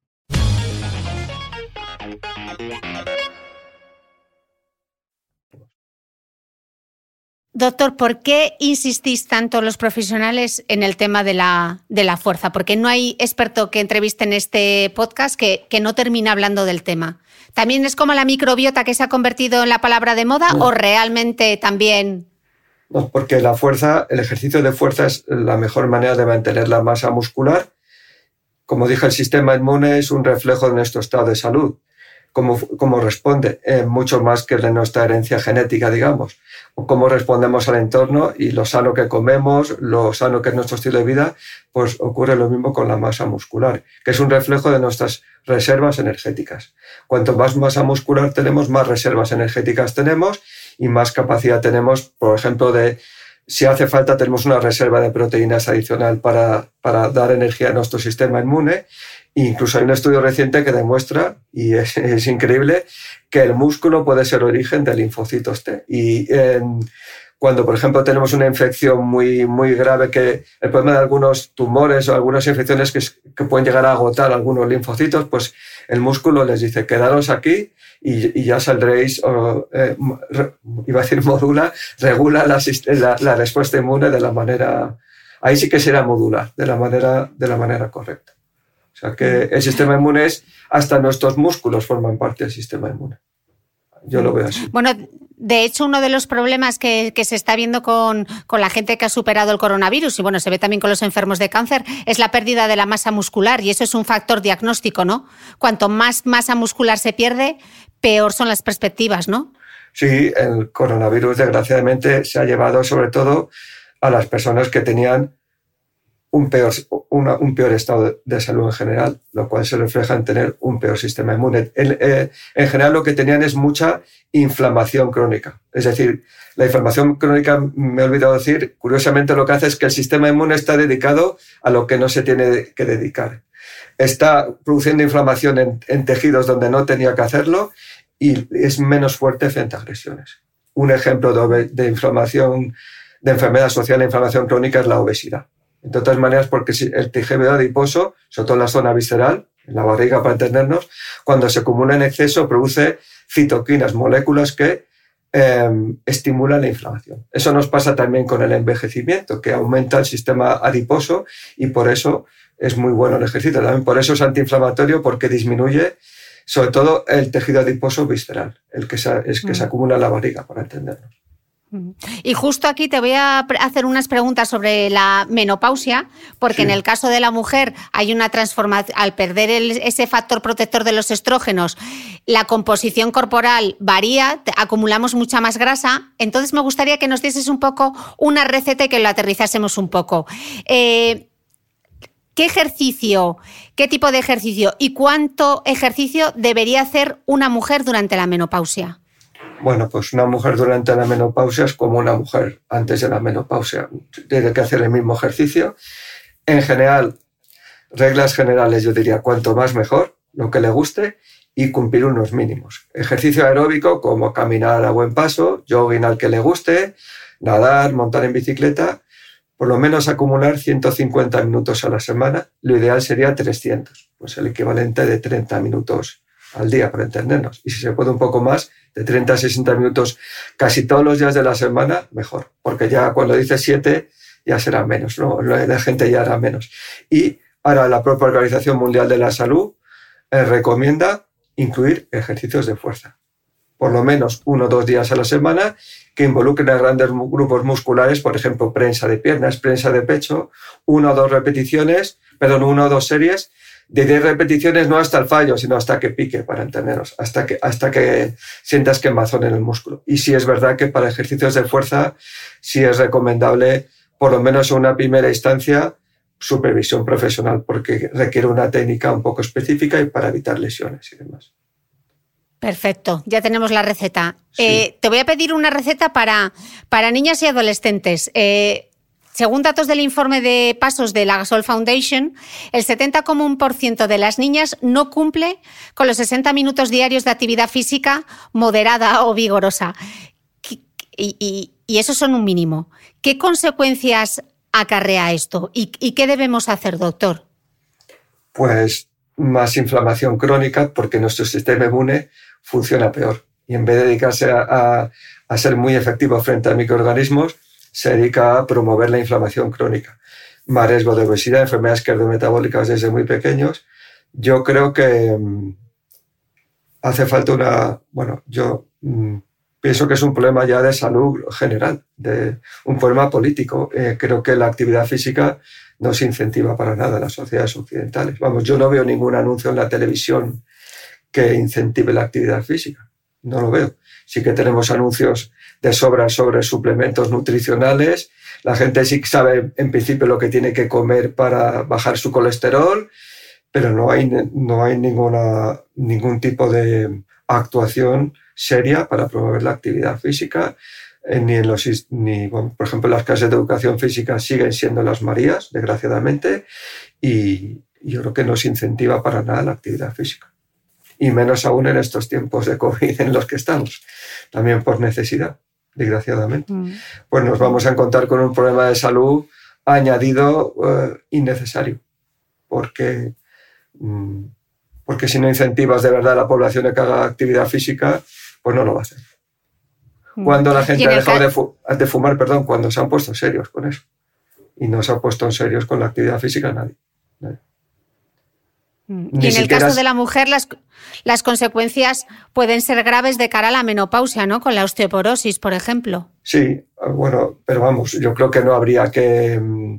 B: Doctor, ¿por qué insistís tanto los profesionales en el tema de la fuerza? Porque no hay experto que entreviste en este podcast que no termine hablando del tema. ¿También es como la microbiota que se ha convertido en la palabra de moda o realmente también...?
C: No, porque la fuerza, el ejercicio de fuerza es la mejor manera de mantener la masa muscular. Como dije, el sistema inmune es un reflejo de nuestro estado de salud. Cómo responde, mucho más que de nuestra herencia genética, digamos, o cómo respondemos al entorno y lo sano que comemos, lo sano que es nuestro estilo de vida, pues ocurre lo mismo con la masa muscular, que es un reflejo de nuestras reservas energéticas. Cuanto más masa muscular tenemos, más reservas energéticas tenemos y más capacidad tenemos, por ejemplo, si hace falta, tenemos una reserva de proteínas adicional para dar energía a nuestro sistema inmune. Incluso hay un estudio reciente que demuestra, y es increíble, que el músculo puede ser origen de linfocitos T. Y cuando, por ejemplo, tenemos una infección muy, muy grave, que el problema de algunos tumores o algunas infecciones que pueden llegar a agotar algunos linfocitos, pues el músculo les dice, quedaros aquí y ya saldréis, iba a decir regula la respuesta inmune de la manera, ahí sí que será modular, de la manera correcta. O sea que el sistema inmune hasta nuestros músculos forman parte del sistema inmune. Yo lo veo así.
B: Bueno, de hecho, uno de los problemas que se está viendo con la gente que ha superado el coronavirus, y bueno, se ve también con los enfermos de cáncer, es la pérdida de la masa muscular, y eso es un factor diagnóstico, ¿no? Cuanto más masa muscular se pierde, peor son las perspectivas, ¿no?
C: Sí, el coronavirus desgraciadamente se ha llevado sobre todo a las personas que tenían un peor estado de salud en general, lo cual se refleja en tener un peor sistema inmune. En general lo que tenían es mucha inflamación crónica. Es decir, la inflamación crónica, me he olvidado decir, curiosamente lo que hace es que el sistema inmune está dedicado a lo que no se tiene que dedicar. Está produciendo inflamación en tejidos donde no tenía que hacerlo y es menos fuerte frente a agresiones. Un ejemplo de inflamación, de enfermedad asociada a la inflamación crónica es la obesidad. De otras maneras, porque el tejido adiposo, sobre todo en la zona visceral, en la barriga para entendernos, cuando se acumula en exceso produce citoquinas, moléculas que estimulan la inflamación. Eso nos pasa también con el envejecimiento, que aumenta el sistema adiposo y por eso es muy bueno el ejercicio. También por eso es antiinflamatorio, porque disminuye sobre todo el tejido adiposo visceral, el que se acumula en la barriga, para entendernos.
B: Y justo aquí te voy a hacer unas preguntas sobre la menopausia, porque en el caso de la mujer hay una transformación, al perder ese factor protector de los estrógenos, la composición corporal varía, acumulamos mucha más grasa, entonces me gustaría que nos dieses un poco una receta y que lo aterrizásemos un poco. ¿Qué ejercicio, qué tipo de ejercicio y cuánto ejercicio debería hacer una mujer durante la menopausia?
C: Bueno, pues una mujer durante la menopausia es como una mujer antes de la menopausia. Tiene que hacer el mismo ejercicio. En general, reglas generales, yo diría, cuanto más mejor, lo que le guste, y cumplir unos mínimos. Ejercicio aeróbico como caminar a buen paso, jogging al que le guste, nadar, montar en bicicleta, por lo menos acumular 150 minutos a la semana. Lo ideal sería 300, pues el equivalente de 30 minutos al día, para entendernos. Y si se puede un poco más, de 30 a 60 minutos casi todos los días de la semana, mejor. Porque ya cuando dice 7 ya será menos, ¿no? La gente ya hará menos. Y ahora la propia Organización Mundial de la Salud recomienda incluir ejercicios de fuerza. Por lo menos 1 o 2 días a la semana que involucren a grandes grupos musculares, por ejemplo, prensa de piernas, prensa de pecho, 1 o 2 series de 10 repeticiones, no hasta el fallo, sino hasta que pique, para entendernos, hasta que sientas quemazón en el músculo. Y sí es verdad que para ejercicios de fuerza sí es recomendable, por lo menos en una primera instancia, supervisión profesional, porque requiere una técnica un poco específica y para evitar lesiones y demás.
B: Perfecto, ya tenemos la receta.
C: Sí.
B: Te voy a pedir una receta para niñas y adolescentes. Según datos del informe de pasos de la Gasol Foundation, el 70,1% de las niñas no cumple con los 60 minutos diarios de actividad física moderada o vigorosa. Y esos son un mínimo. ¿Qué consecuencias acarrea esto? ¿Y qué debemos hacer, doctor?
C: Pues más inflamación crónica, porque nuestro sistema inmune funciona peor. Y en vez de dedicarse a ser muy efectivo frente a microorganismos, se dedica a promover la inflamación crónica. Más riesgo de obesidad, enfermedades cardiometabólicas desde muy pequeños. Yo creo que hace falta yo pienso que es un problema ya de salud general, de un problema político. Creo que la actividad física no se incentiva para nada en las sociedades occidentales. Vamos, yo no veo ningún anuncio en la televisión que incentive la actividad física. No lo veo. Sí que tenemos anuncios de sobra sobre suplementos nutricionales. La gente sí sabe en principio lo que tiene que comer para bajar su colesterol, pero no hay ningún tipo de actuación seria para promover la actividad física. Por ejemplo, las clases de educación física siguen siendo las Marías, desgraciadamente, y yo creo que no se incentiva para nada la actividad física. Y menos aún en estos tiempos de COVID en los que estamos, también por necesidad, desgraciadamente. Pues nos vamos a encontrar con un problema de salud añadido innecesario, porque si no incentivas de verdad a la población a que haga actividad física, pues no lo va a hacer. Cuando la gente ha dejado de fumar, cuando se han puesto serios con eso. Y no se han puesto serios con la actividad física nadie.
B: Y en el caso de la mujer, las consecuencias pueden ser graves de cara a la menopausia, ¿no? Con la osteoporosis, por ejemplo.
C: Sí, pero vamos, yo creo que no habría que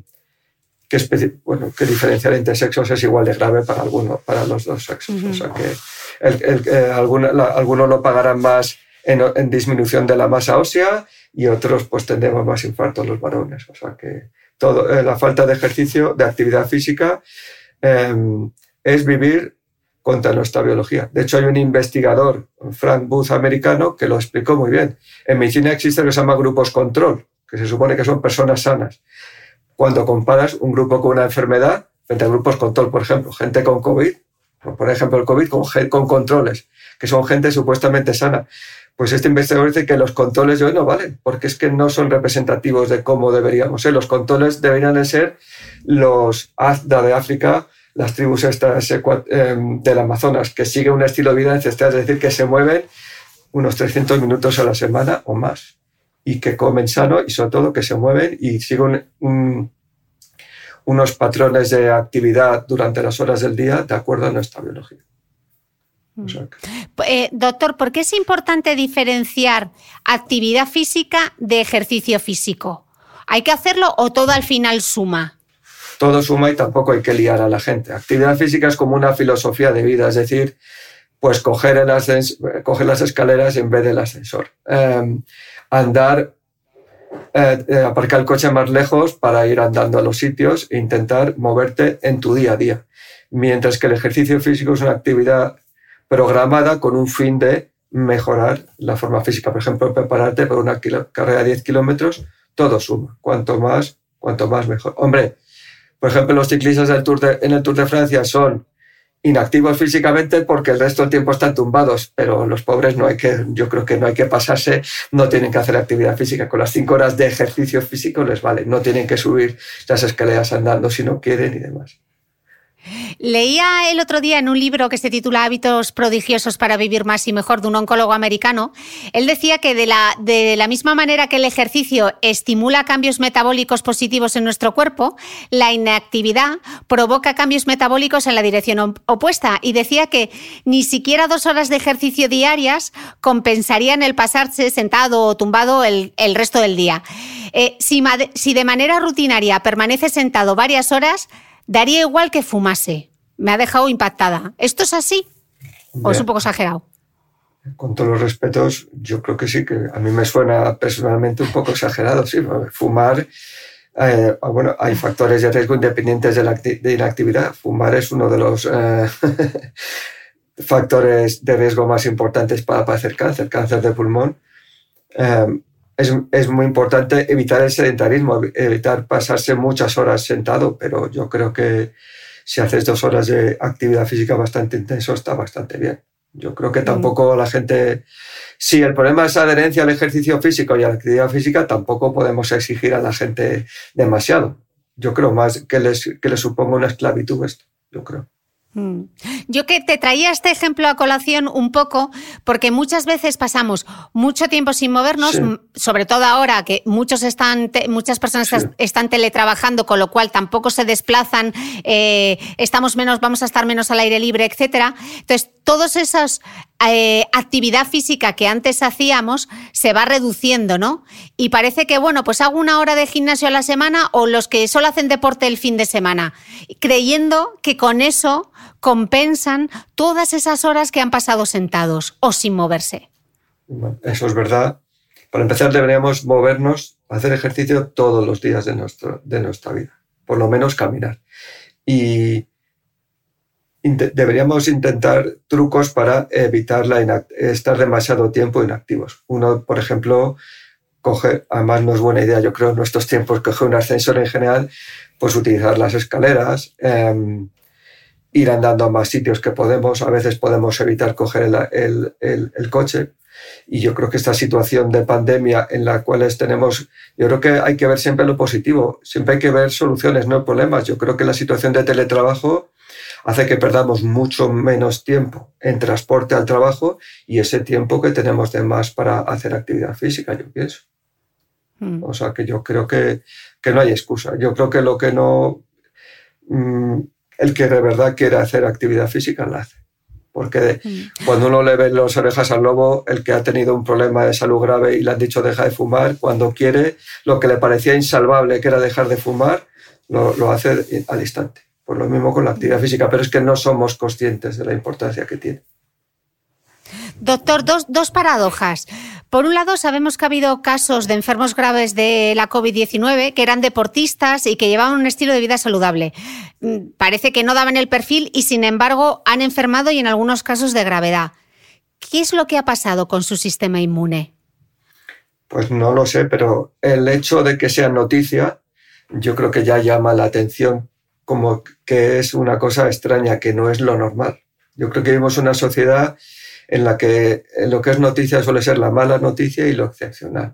C: diferenciar entre sexos. Es igual de grave para los dos sexos. O sea que algunos lo pagarán más en disminución de la masa ósea y otros pues tendremos más infartos los varones. O sea que la falta de ejercicio, de actividad física, es vivir contra nuestra biología. De hecho, hay un investigador, Frank Booth, americano, que lo explicó muy bien. En medicina existe lo que se llama grupos control, que se supone que son personas sanas. Cuando comparas un grupo con una enfermedad frente a grupos control, por ejemplo, gente con COVID, por ejemplo el COVID con controles, que son gente supuestamente sana. Pues este investigador dice que los controles de hoy no valen, porque es que no son representativos de cómo deberíamos ser. Los controles deberían de ser los Azda de África, las tribus estas del Amazonas, que siguen un estilo de vida ancestral, es decir, que se mueven unos 300 minutos a la semana o más, y que comen sano y sobre todo que se mueven y siguen unos patrones de actividad durante las horas del día de acuerdo a nuestra biología. O sea que...
B: Doctor, ¿por qué es importante diferenciar actividad física de ejercicio físico? ¿Hay que hacerlo o todo al final suma?
C: Todo suma y tampoco hay que liar a la gente. Actividad física es como una filosofía de vida, es decir, pues coger las escaleras en vez del ascensor. Aparcar el coche más lejos para ir andando a los sitios e intentar moverte en tu día a día. Mientras que el ejercicio físico es una actividad programada con un fin de mejorar la forma física. Por ejemplo, prepararte para una carrera de 10 kilómetros, todo suma. Cuanto más mejor. Hombre, por ejemplo, los ciclistas en el Tour de Francia son inactivos físicamente porque el resto del tiempo están tumbados, pero los pobres yo creo que no hay que pasarse, no tienen que hacer actividad física. Con las 5 horas de ejercicio físico les vale, no tienen que subir las escaleras andando si no quieren y demás.
B: Leía el otro día en un libro que se titula Hábitos prodigiosos para vivir más y mejor, de un oncólogo americano. Él decía que de la misma manera que el ejercicio estimula cambios metabólicos positivos en nuestro cuerpo, la inactividad provoca cambios metabólicos en la dirección opuesta, y decía que ni siquiera 2 horas de ejercicio diarias compensarían el pasarse sentado o tumbado el resto del día. Si de manera rutinaria permanece sentado varias horas, daría igual que fumase. Me ha dejado impactada. ¿Esto es así? ¿O es un poco exagerado?
C: Con todos los respetos, yo creo que sí, que a mí me suena personalmente un poco exagerado. Sí, fumar, hay factores de riesgo independientes de inactividad. Fumar es uno de los factores de riesgo más importantes para padecer cáncer de pulmón. Es muy importante evitar el sedentarismo, evitar pasarse muchas horas sentado, pero yo creo que si haces 2 horas de actividad física bastante intenso, está bastante bien. Yo creo que tampoco la gente... Si el problema es adherencia al ejercicio físico y a la actividad física, tampoco podemos exigir a la gente demasiado. yo creo más que les suponga una esclavitud esto, yo creo.
B: Yo que te traía este ejemplo a colación un poco porque muchas veces pasamos mucho tiempo sin movernos, sí. Sobre todo ahora que muchas personas sí. están teletrabajando, con lo cual tampoco se desplazan, vamos a estar menos al aire libre, etcétera. Entonces, todas esas actividad física que antes hacíamos se va reduciendo, ¿no? Y parece que, bueno, pues hago 1 hora de gimnasio a la semana o los que solo hacen deporte el fin de semana, creyendo que con eso compensan todas esas horas que han pasado sentados o sin moverse.
C: Eso es verdad. Para empezar, deberíamos movernos, hacer ejercicio todos los días de nuestra vida, por lo menos caminar. Y deberíamos intentar trucos para evitar estar demasiado tiempo inactivos. Uno, por ejemplo, además no es buena idea, yo creo, en nuestros tiempos, coger un ascensor en general, pues utilizar las escaleras, ir andando a más sitios que podemos. A veces podemos evitar coger el coche. Y yo creo que esta situación de pandemia en la cual yo creo que hay que ver siempre lo positivo, siempre hay que ver soluciones, no problemas. Yo creo que la situación de teletrabajo hace que perdamos mucho menos tiempo en transporte al trabajo y ese tiempo que tenemos de más para hacer actividad física, yo pienso. O sea, que yo creo que no hay excusa. Yo creo que lo que no... el que de verdad quiere hacer actividad física la hace. Porque cuando uno le ve las orejas al lobo, el que ha tenido un problema de salud grave y le han dicho deja de fumar, cuando quiere, lo que le parecía insalvable, que era dejar de fumar, lo hace al instante. Pues lo mismo con la actividad física, pero es que no somos conscientes de la importancia que tiene.
B: Doctor, dos paradojas. Por un lado, sabemos que ha habido casos de enfermos graves de la COVID-19 que eran deportistas y que llevaban un estilo de vida saludable. Parece que no daban el perfil y, sin embargo, han enfermado y en algunos casos de gravedad. ¿Qué es lo que ha pasado con su sistema inmune?
C: Pues no lo sé, pero el hecho de que sea noticia, yo creo que ya llama la atención, como que es una cosa extraña, que no es lo normal. Yo creo que vivimos una sociedad en la que lo que es noticia suele ser la mala noticia y lo excepcional.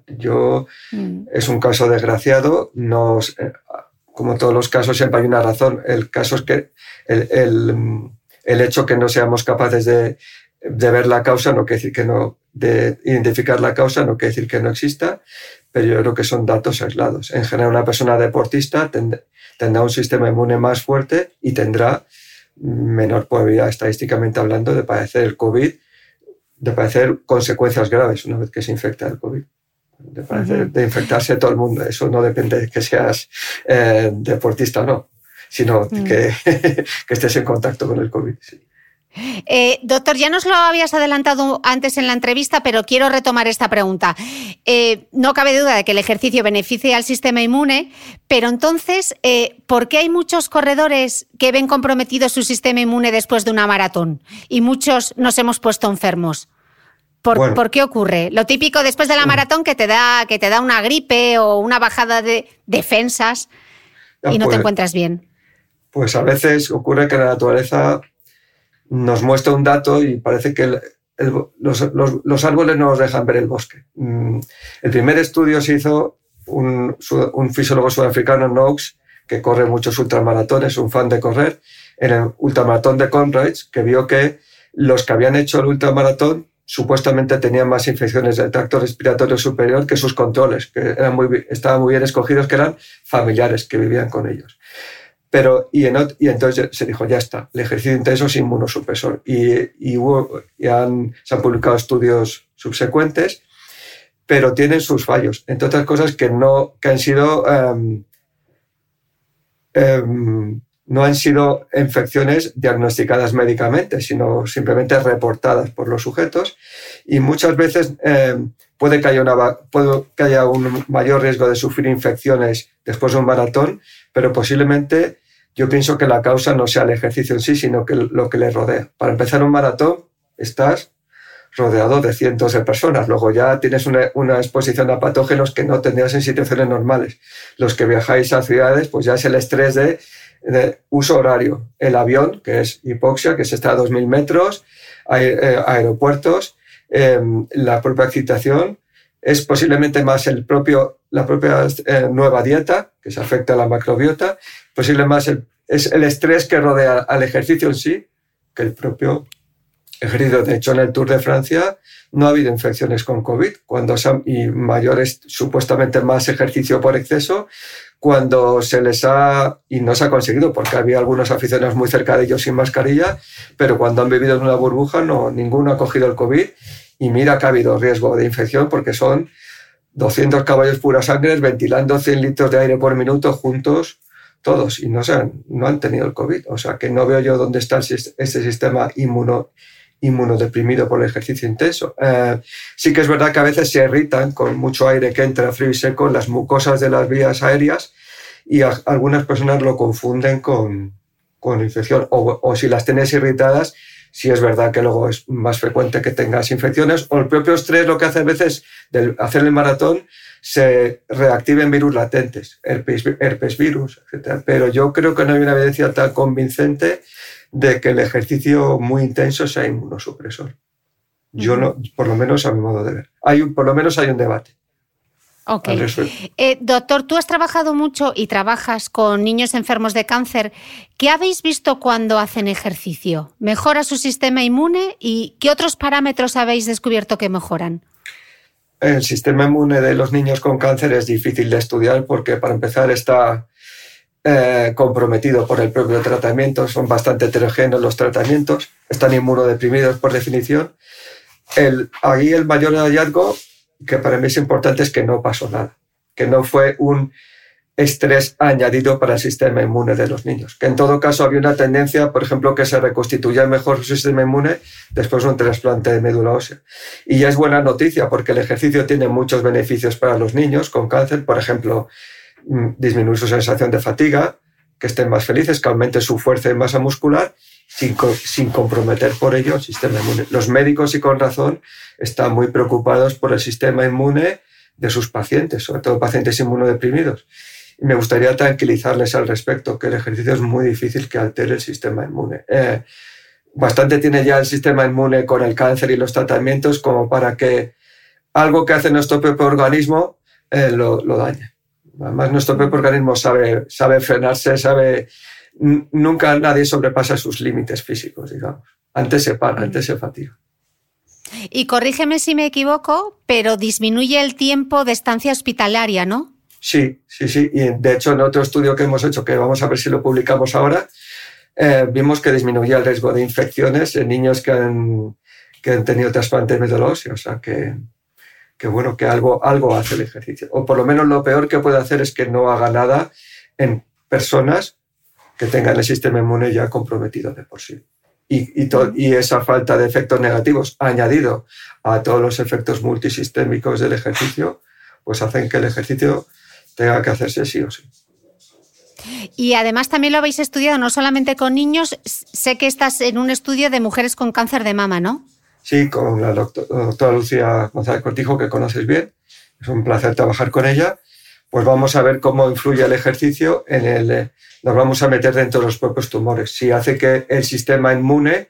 C: Es un caso desgraciado, como todos los casos siempre hay una razón. El caso es que el hecho que no seamos capaces de ver la causa no quiere decir que no, de identificar la causa no quiere decir que no exista, pero yo creo que son datos aislados. En general, una persona deportista tendrá un sistema inmune más fuerte y tendrá menor probabilidad, estadísticamente hablando, de padecer el COVID, de padecer consecuencias graves una vez que se infecta el COVID. De infectarse todo el mundo. Eso no depende de que seas deportista o no, sino que estés en contacto con el COVID. Sí.
B: Doctor, ya nos lo habías adelantado antes en la entrevista, pero quiero retomar esta pregunta. No cabe duda de que el ejercicio beneficia al sistema inmune, pero entonces, ¿por qué hay muchos corredores que ven comprometido su sistema inmune después de una maratón y muchos nos hemos puesto enfermos? ¿Por qué ocurre? Lo típico después de la maratón que te da una gripe o una bajada de defensas y no te encuentras bien. Pues
C: a veces ocurre que la naturaleza nos muestra un dato y parece que los árboles no nos dejan ver el bosque. El primer estudio se hizo un fisiólogo sudafricano, Noakes, que corre muchos ultramaratones, un fan de correr, en el ultramaratón de Comrades, que vio que los que habían hecho el ultramaratón supuestamente tenían más infecciones del tracto respiratorio superior que sus controles, que estaban muy bien escogidos, que eran familiares que vivían con ellos. Y entonces se dijo, ya está, el ejercicio intenso es inmunosupresor. Se han publicado estudios subsecuentes, pero tienen sus fallos. Entre otras cosas no han sido infecciones diagnosticadas médicamente, sino simplemente reportadas por los sujetos. Y muchas veces puede que haya un mayor riesgo de sufrir infecciones después de un maratón, pero posiblemente yo pienso que la causa no sea el ejercicio en sí, sino que lo que le rodea. Para empezar un maratón estás rodeado de cientos de personas. Luego ya tienes una exposición a patógenos que no tendrías en situaciones normales. Los que viajáis a ciudades, pues ya es el estrés de uso horario. El avión, que es hipoxia, que se está a 2.000 metros, aeropuertos, la propia excitación es posiblemente más la propia nueva dieta, que se afecta a la macrobiota, posiblemente más es el estrés que rodea al ejercicio en sí, que el propio ejercicio. De hecho, en el Tour de Francia no ha habido infecciones con COVID, y mayores, supuestamente más ejercicio por exceso, cuando y no se ha conseguido, porque había algunos aficionados muy cerca de ellos sin mascarilla, pero cuando han vivido en una burbuja, ninguno ha cogido el COVID, y mira que ha habido riesgo de infección, porque son 200 caballos pura sangre ventilando 100 litros de aire por minuto juntos, todos, y no han tenido el COVID. O sea, que no veo yo dónde está ese sistema inmunodeprimido por el ejercicio intenso. Sí que es verdad que a veces se irritan con mucho aire que entra frío y seco las mucosas de las vías aéreas, y algunas personas lo confunden con infección, o si las tienes irritadas, sí es verdad que luego es más frecuente que tengas infecciones, o el propio estrés lo que hace a veces del hacer el maratón se reactiven virus latentes, herpes virus, etc. Pero yo creo que no hay una evidencia tan convincente de que el ejercicio muy intenso sea inmunosupresor. Yo no, por lo menos a mi modo de ver. Por lo menos hay un debate.
B: Ok. Doctor, tú has trabajado mucho y trabajas con niños enfermos de cáncer. ¿Qué habéis visto cuando hacen ejercicio? ¿Mejora su sistema inmune? ¿Y qué otros parámetros habéis descubierto que mejoran?
C: El sistema inmune de los niños con cáncer es difícil de estudiar porque, para empezar, está comprometido por el propio tratamiento. Son bastante heterogéneos los tratamientos, están inmunodeprimidos por definición. Ahí el mayor hallazgo, que para mí es importante, es que no pasó nada, que no fue un estrés añadido para el sistema inmune de los niños, que en todo caso había una tendencia, por ejemplo, que se reconstituya mejor su sistema inmune después de un trasplante de médula ósea. Y ya es buena noticia porque el ejercicio tiene muchos beneficios para los niños con cáncer, por ejemplo, disminuir su sensación de fatiga, que estén más felices, que aumente su fuerza y masa muscular, sin comprometer por ello el sistema inmune. Los médicos, y con razón, están muy preocupados por el sistema inmune de sus pacientes, sobre todo pacientes inmunodeprimidos. Y me gustaría tranquilizarles al respecto, que el ejercicio es muy difícil que altere el sistema inmune. Bastante tiene ya el sistema inmune con el cáncer y los tratamientos como para que algo que hace nuestro propio organismo lo dañe. Además, nuestro propio organismo sabe frenarse, nunca nadie sobrepasa sus límites físicos, digamos. Antes se para, antes se fatiga.
B: Y corrígeme si me equivoco, pero disminuye el tiempo de estancia hospitalaria, ¿no?
C: Sí. Y de hecho, en otro estudio que hemos hecho, que vamos a ver si lo publicamos ahora, vimos que disminuía el riesgo de infecciones en niños que han tenido trasplante de médula ósea. O sea que bueno, que algo hace el ejercicio. O por lo menos lo peor que puede hacer es que no haga nada en personas que tengan el sistema inmune ya comprometido de por sí. Y esa falta de efectos negativos, añadido a todos los efectos multisistémicos del ejercicio, pues hacen que el ejercicio tenga que hacerse sí o sí.
B: Y además también lo habéis estudiado no solamente con niños, sé que estás en un estudio de mujeres con cáncer de mama, ¿no?
C: Sí, con la doctora Lucía González Cortijo, que conoces bien. Es un placer trabajar con ella. Pues vamos a ver cómo influye el ejercicio nos vamos a meter dentro de los propios tumores. Si hace que el sistema inmune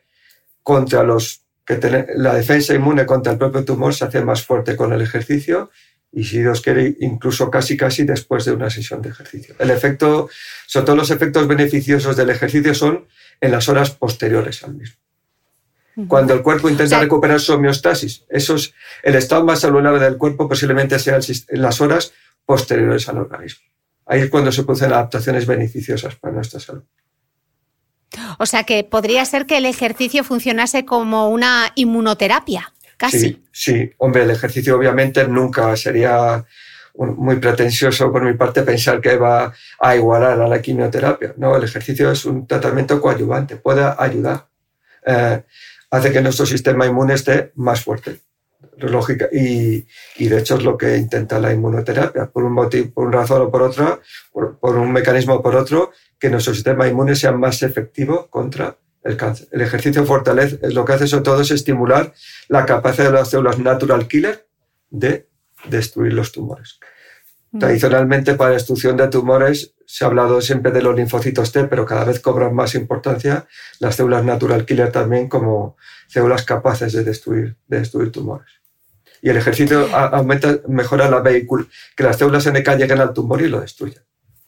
C: la defensa inmune contra el propio tumor se hace más fuerte con el ejercicio, y si Dios quiere, incluso casi después de una sesión de ejercicio. Sobre todo los efectos beneficiosos del ejercicio son en las horas posteriores al mismo. Cuando el cuerpo intenta recuperar su homeostasis, el estado más saludable del cuerpo posiblemente sea en las horas posteriores al organismo. Ahí es cuando se producen adaptaciones beneficiosas para nuestra salud.
B: O sea que podría ser que el ejercicio funcionase como una inmunoterapia, casi.
C: Sí. Hombre, el ejercicio obviamente nunca sería muy pretencioso por mi parte pensar que va a igualar a la quimioterapia. No, el ejercicio es un tratamiento coadyuvante, puede ayudar. Hace que nuestro sistema inmune esté más fuerte. Lógica. Y de hecho es lo que intenta la inmunoterapia, por un motivo, por una razón o por otra, por un mecanismo o por otro, que nuestro sistema inmune sea más efectivo contra el cáncer. El ejercicio fortalece, lo que hace sobre todo es estimular la capacidad de las células natural killer de destruir los tumores. Tradicionalmente, para la destrucción de tumores se ha hablado siempre de los linfocitos T, pero cada vez cobran más importancia las células natural killer también como células capaces de destruir tumores. Y el ejercicio mejora que las células NK lleguen al tumor y lo destruyan.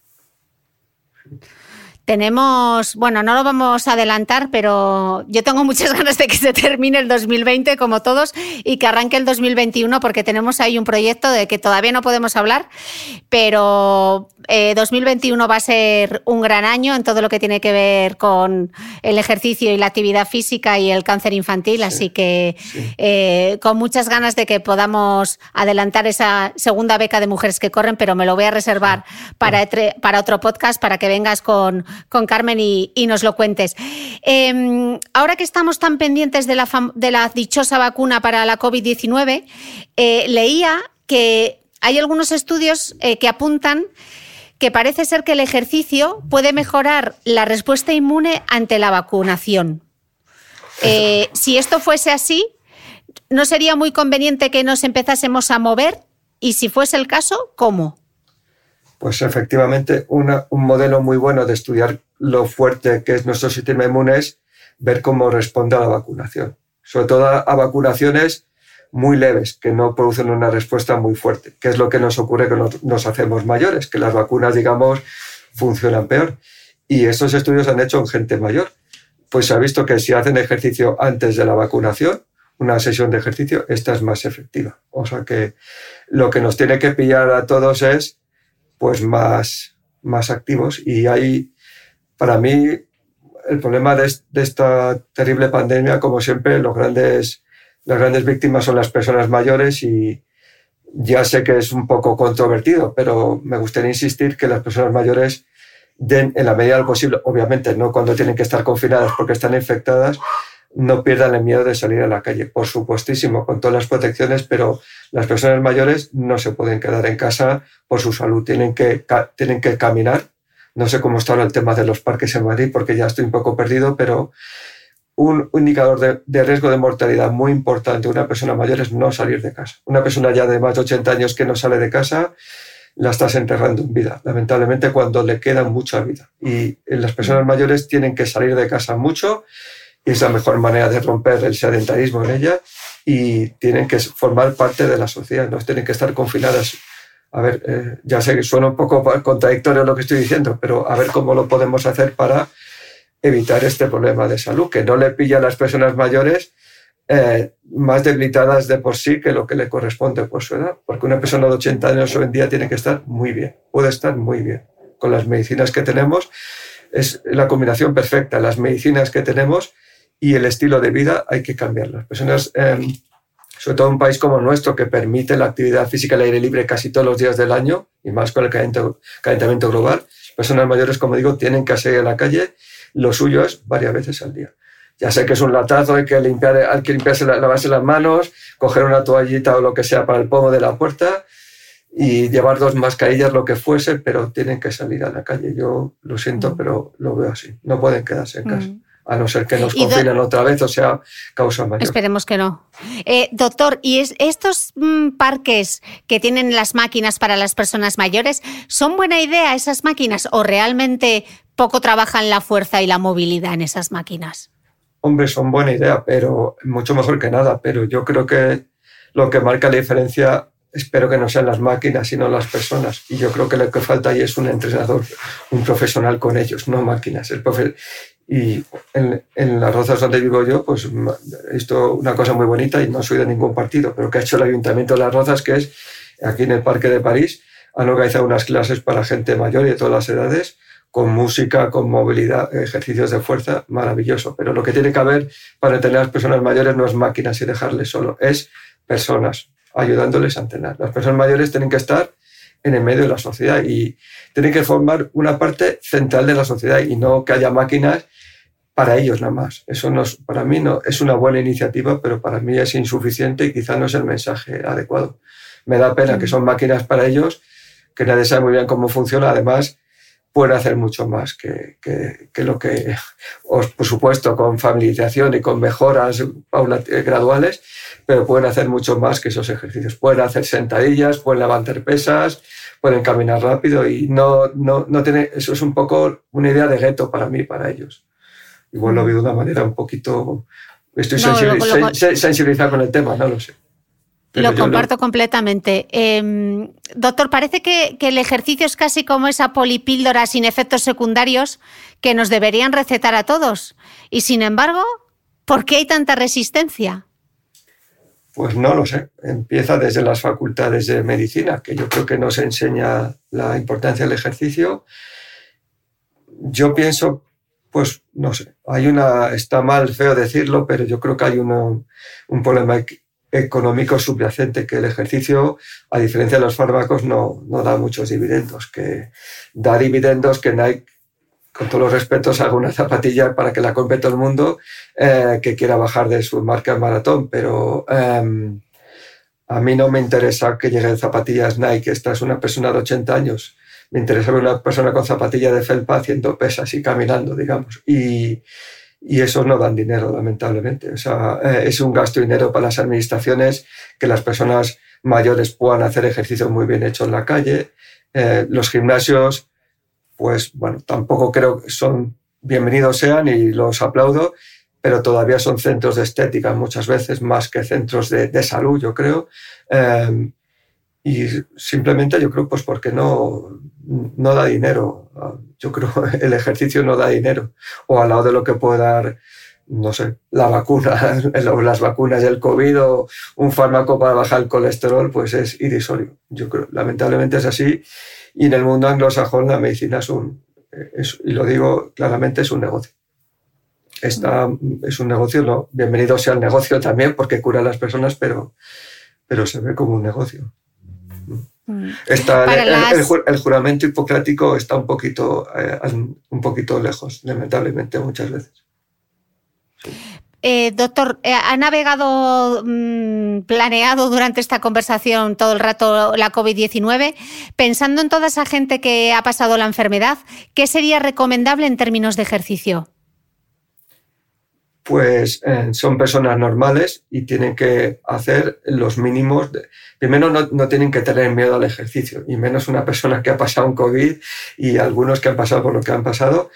B: Tenemos, bueno, no lo vamos a adelantar, pero yo tengo muchas ganas de que se termine el 2020 como todos y que arranque el 2021 porque tenemos ahí un proyecto de que todavía no podemos hablar, pero 2021 va a ser un gran año en todo lo que tiene que ver con el ejercicio y la actividad física y el cáncer infantil, así que con muchas ganas de que podamos adelantar esa segunda beca de mujeres que corren, pero me lo voy a reservar para otro podcast para que vengas con Carmen y nos lo cuentes. Ahora que estamos tan pendientes de la dichosa vacuna para la COVID-19, leía que hay algunos estudios que apuntan que parece ser que el ejercicio puede mejorar la respuesta inmune ante la vacunación. Si esto fuese así, ¿no sería muy conveniente que nos empezásemos a mover? Y si fuese el caso, ¿cómo?
C: Pues efectivamente, un modelo muy bueno de estudiar lo fuerte que es nuestro sistema inmune es ver cómo responde a la vacunación. Sobre todo a vacunaciones muy leves, que no producen una respuesta muy fuerte, que es lo que nos ocurre que nos hacemos mayores, que las vacunas, digamos, funcionan peor. Y estos estudios se han hecho en gente mayor. Pues se ha visto que si hacen ejercicio antes de la vacunación, una sesión de ejercicio, esta es más efectiva. O sea que lo que nos tiene que pillar a todos es pues más activos. Y hay, para mí, el problema de esta terrible pandemia, como siempre, las grandes víctimas son las personas mayores, y ya sé que es un poco controvertido, pero me gustaría insistir que las personas mayores den, en la medida de lo posible, obviamente no cuando tienen que estar confinadas porque están infectadas, no pierdan el miedo de salir a la calle, por supuestísimo, con todas las protecciones, pero las personas mayores no se pueden quedar en casa por su salud, tienen que caminar. No sé cómo está ahora el tema de los parques en Madrid, porque ya estoy un poco perdido, pero un indicador de riesgo de mortalidad muy importante de una persona mayor es no salir de casa. Una persona ya de más de 80 años que no sale de casa, la estás enterrando en vida, lamentablemente, cuando le queda mucha vida. Y las personas mayores tienen que salir de casa mucho, y es la mejor manera de romper el sedentarismo en ella, y tienen que formar parte de la sociedad, no tienen que estar confinadas. A ver, ya sé que suena un poco contradictorio lo que estoy diciendo, pero a ver cómo lo podemos hacer para evitar este problema de salud, que no le pilla a las personas mayores más debilitadas de por sí que lo que le corresponde por su edad, porque una persona de 80 años hoy en día tiene que estar muy bien, puede estar muy bien. Con las medicinas que tenemos, es la combinación perfecta, las medicinas que tenemos y el estilo de vida hay que cambiar. Las personas, sobre todo en un país como el nuestro, que permite la actividad física al aire libre casi todos los días del año, y más con el calentamiento global, personas mayores, como digo, tienen que salir a la calle. Lo suyo es varias veces al día. Ya sé que es un latazo, hay que limpiarse, lavarse las manos, coger una toallita o lo que sea para el pomo de la puerta y llevar 2 mascarillas, lo que fuese, pero tienen que salir a la calle. Yo lo siento, pero lo veo así. No pueden quedarse en casa. A no ser que nos confinen otra vez, o sea, causa mayor.
B: Esperemos que no. Doctor, ¿y estos parques que tienen las máquinas para las personas mayores, son buena idea esas máquinas o realmente poco trabajan la fuerza y la movilidad en esas máquinas?
C: Hombre, son buena idea, pero mucho mejor que nada. Pero yo creo que lo que marca la diferencia, espero que no sean las máquinas, sino las personas. Y yo creo que lo que falta ahí es un entrenador, un profesional con ellos, no máquinas. Y en Las Rozas, donde vivo yo, pues he visto una cosa muy bonita, y no soy de ningún partido, pero que ha hecho el Ayuntamiento de Las Rozas, que es aquí en el Parque de París, han organizado unas clases para gente mayor y de todas las edades, con música, con movilidad, ejercicios de fuerza, maravilloso. Pero lo que tiene que haber para entrenar a las personas mayores no es máquinas y dejarles solo, es personas ayudándoles a entrenar. Las personas mayores tienen que estar en el medio de la sociedad y tienen que formar una parte central de la sociedad, y no que haya máquinas para ellos nada más. Eso no es, para mí no es una buena iniciativa, pero para mí es insuficiente y quizá no es el mensaje adecuado. Me da pena que son máquinas para ellos, que nadie sabe muy bien cómo funciona. Además, pueden hacer mucho más que lo que, por supuesto, con familiarización y con mejoras graduales, pero pueden hacer mucho más que esos ejercicios. Pueden hacer sentadillas, pueden levantar pesas, pueden caminar rápido, y no tiene, eso es un poco una idea de gueto para mí, para ellos. Igual lo veo de una manera un poquito... Estoy sensibilizado con el tema, no lo sé.
B: Lo comparto completamente. Doctor, parece que el ejercicio es casi como esa polipíldora sin efectos secundarios que nos deberían recetar a todos. Y sin embargo, ¿por qué hay tanta resistencia?
C: Pues no lo sé. Empieza desde las facultades de medicina, que yo creo que nos enseña la importancia del ejercicio. Yo pienso, pues no sé, está mal, feo decirlo, pero yo creo que hay un problema económico subyacente, que el ejercicio, a diferencia de los fármacos, no da muchos dividendos, que da dividendos que Nike, con todos los respetos, haga una zapatilla para que la compre todo el mundo que quiera bajar de su marca maratón, pero a mí no me interesa que lleguen zapatillas Nike. Esta es una persona de 80 años. Me interesa ver una persona con zapatilla de felpa haciendo pesas y caminando, digamos. Y eso no dan dinero, lamentablemente. O sea, es un gasto de dinero para las administraciones que las personas mayores puedan hacer ejercicio muy bien hecho en la calle. Los gimnasios, pues bueno, tampoco creo que son bienvenidos sean y los aplaudo, pero todavía son centros de estética muchas veces más que centros de salud, yo creo. Y simplemente yo creo pues porque no da dinero. Yo creo que el ejercicio no da dinero. O al lado de lo que puede dar, no sé, la vacuna, las vacunas del COVID o un fármaco para bajar el colesterol, pues es irrisorio. Yo creo, lamentablemente es así. Y en el mundo anglosajón la medicina y lo digo claramente, es un negocio. Es un negocio, ¿no? Bienvenido sea el negocio también porque cura a las personas, pero se ve como un negocio. El juramento hipocrático está un poquito lejos, lamentablemente, muchas veces.
B: Doctor, ¿ha navegado, planeado durante esta conversación todo el rato la COVID-19? Pensando en toda esa gente que ha pasado la enfermedad, ¿qué sería recomendable en términos de ejercicio?
C: Pues son personas normales y tienen que hacer los mínimos. Primero, no tienen que tener miedo al ejercicio, y menos una persona que ha pasado un COVID y algunos que han pasado por lo que han pasado.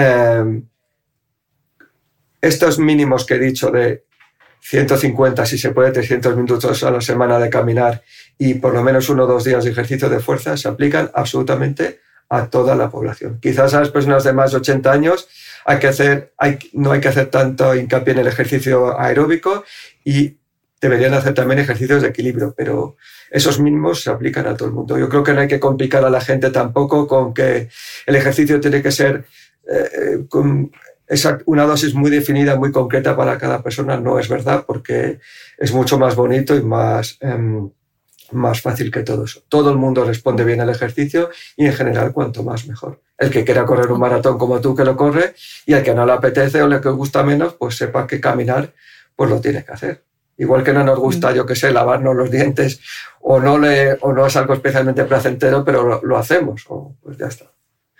C: Estos mínimos que he dicho de 150, si se puede, 300 minutos a la semana de caminar y por lo menos 1 o 2 días de ejercicio de fuerza se aplican absolutamente a toda la población. Quizás a las personas de más de 80 años no hay que hacer tanto hincapié en el ejercicio aeróbico y deberían hacer también ejercicios de equilibrio, pero esos mínimos se aplican a todo el mundo. Yo creo que no hay que complicar a la gente tampoco con que el ejercicio tiene que ser con una dosis muy definida, muy concreta para cada persona. No es verdad, porque es mucho más bonito y más fácil que todo eso. Todo el mundo responde bien al ejercicio y en general cuanto más mejor. El que quiera correr un maratón como tú que lo corre y el que no le apetece o le gusta menos, pues sepa que caminar pues lo tiene que hacer. Igual que no nos gusta, yo qué sé, lavarnos los dientes o no es algo especialmente placentero, pero lo hacemos, pues ya está.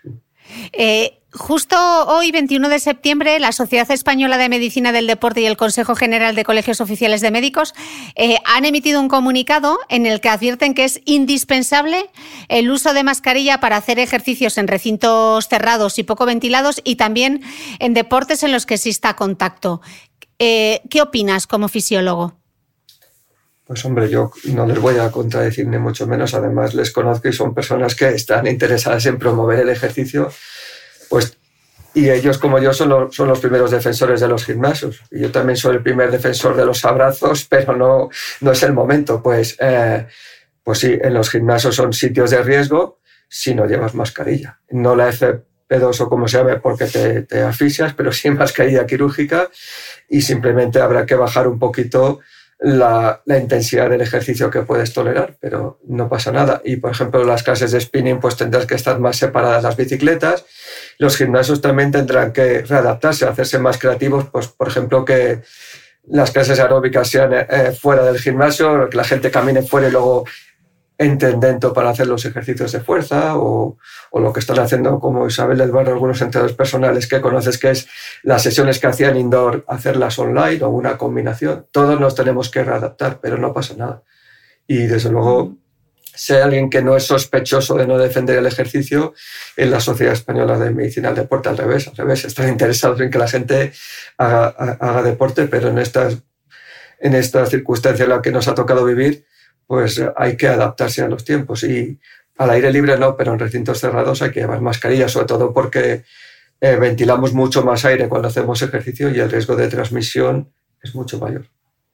B: Justo hoy, 21 de septiembre, la Sociedad Española de Medicina del Deporte y el Consejo General de Colegios Oficiales de Médicos han emitido un comunicado en el que advierten que es indispensable el uso de mascarilla para hacer ejercicios en recintos cerrados y poco ventilados y también en deportes en los que exista contacto. ¿Qué opinas como fisiólogo?
C: Pues hombre, yo no les voy a contradecir ni mucho menos. Además, les conozco y son personas que están interesadas en promover el ejercicio. Pues, y ellos, como yo, son los primeros defensores de los gimnasios. Y yo también soy el primer defensor de los abrazos, pero no es el momento. Pues sí, en los gimnasios son sitios de riesgo si no llevas mascarilla. No la FP2 o como se llame porque te asfixias, pero sí mascarilla quirúrgica, y simplemente habrá que bajar un poquito la intensidad del ejercicio que puedes tolerar, pero no pasa nada. Y, por ejemplo, las clases de spinning pues tendrás que estar más separadas las bicicletas. Los gimnasios también tendrán que readaptarse, hacerse más creativos, pues, por ejemplo, que las clases aeróbicas sean fuera del gimnasio, que la gente camine fuera y luego entren dentro para hacer los ejercicios de fuerza, o lo que están haciendo como Isabel del Barrio, algunos entrenadores personales que conoces, que es las sesiones que hacían indoor, hacerlas online o una combinación. Todos nos tenemos que readaptar, pero no pasa nada. Y desde luego, si hay alguien que no es sospechoso de no defender el ejercicio, en la Sociedad Española de Medicina del Deporte, al revés, están interesados en que la gente haga deporte, pero en estas circunstancias en las que nos ha tocado vivir, pues hay que adaptarse a los tiempos. Y al aire libre no, pero en recintos cerrados hay que llevar mascarilla, sobre todo porque ventilamos mucho más aire cuando hacemos ejercicio y el riesgo de transmisión es mucho mayor.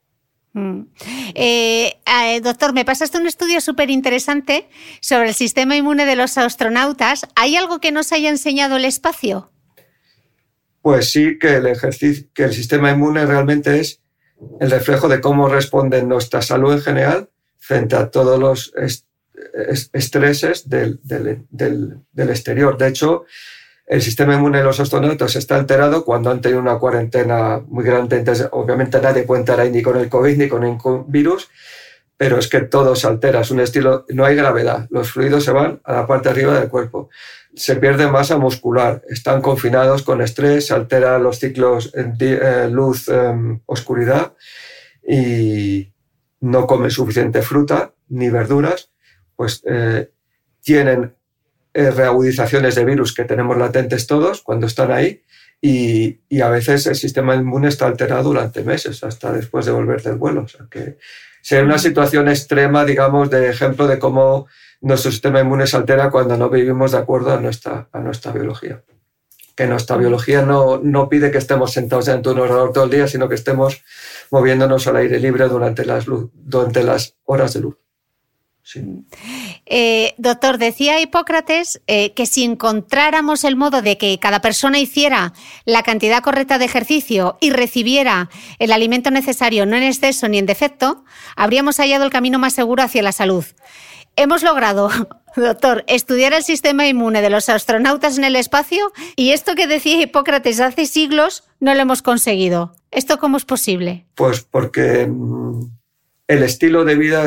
B: Doctor, me pasaste un estudio súper interesante sobre el sistema inmune de los astronautas. ¿Hay algo que nos haya enseñado el espacio?
C: Pues sí, que el sistema inmune realmente es el reflejo de cómo responde nuestra salud en general frente a todos los estreses del exterior. De hecho, el sistema inmune de los astronautas está alterado cuando han tenido una cuarentena muy grande. Entonces, obviamente nadie puede entrar ahí ni con el COVID ni con ningún virus, pero es que todo se altera. Es un estilo, no hay gravedad. Los fluidos se van a la parte de arriba del cuerpo. Se pierde masa muscular. Están confinados con estrés, se alteran los ciclos luz, oscuridad y no comen suficiente fruta ni verduras. Pues tienen reagudizaciones de virus que tenemos latentes todos cuando están ahí y a veces el sistema inmune está alterado durante meses, hasta después de volver del vuelo. O sea que sería una situación extrema, digamos, de ejemplo de cómo nuestro sistema inmune se altera cuando no vivimos de acuerdo a nuestra biología. Que nuestra biología no pide que estemos sentados ante un ordenador todo el día, sino que estemos moviéndonos al aire libre durante las horas de luz. Sí.
B: Doctor, decía Hipócrates que si encontráramos el modo de que cada persona hiciera la cantidad correcta de ejercicio y recibiera el alimento necesario, no en exceso ni en defecto, habríamos hallado el camino más seguro hacia la salud. Hemos logrado, doctor, estudiar el sistema inmune de los astronautas en el espacio y esto que decía Hipócrates hace siglos no lo hemos conseguido. ¿Esto cómo es posible?
C: Pues porque el estilo de vida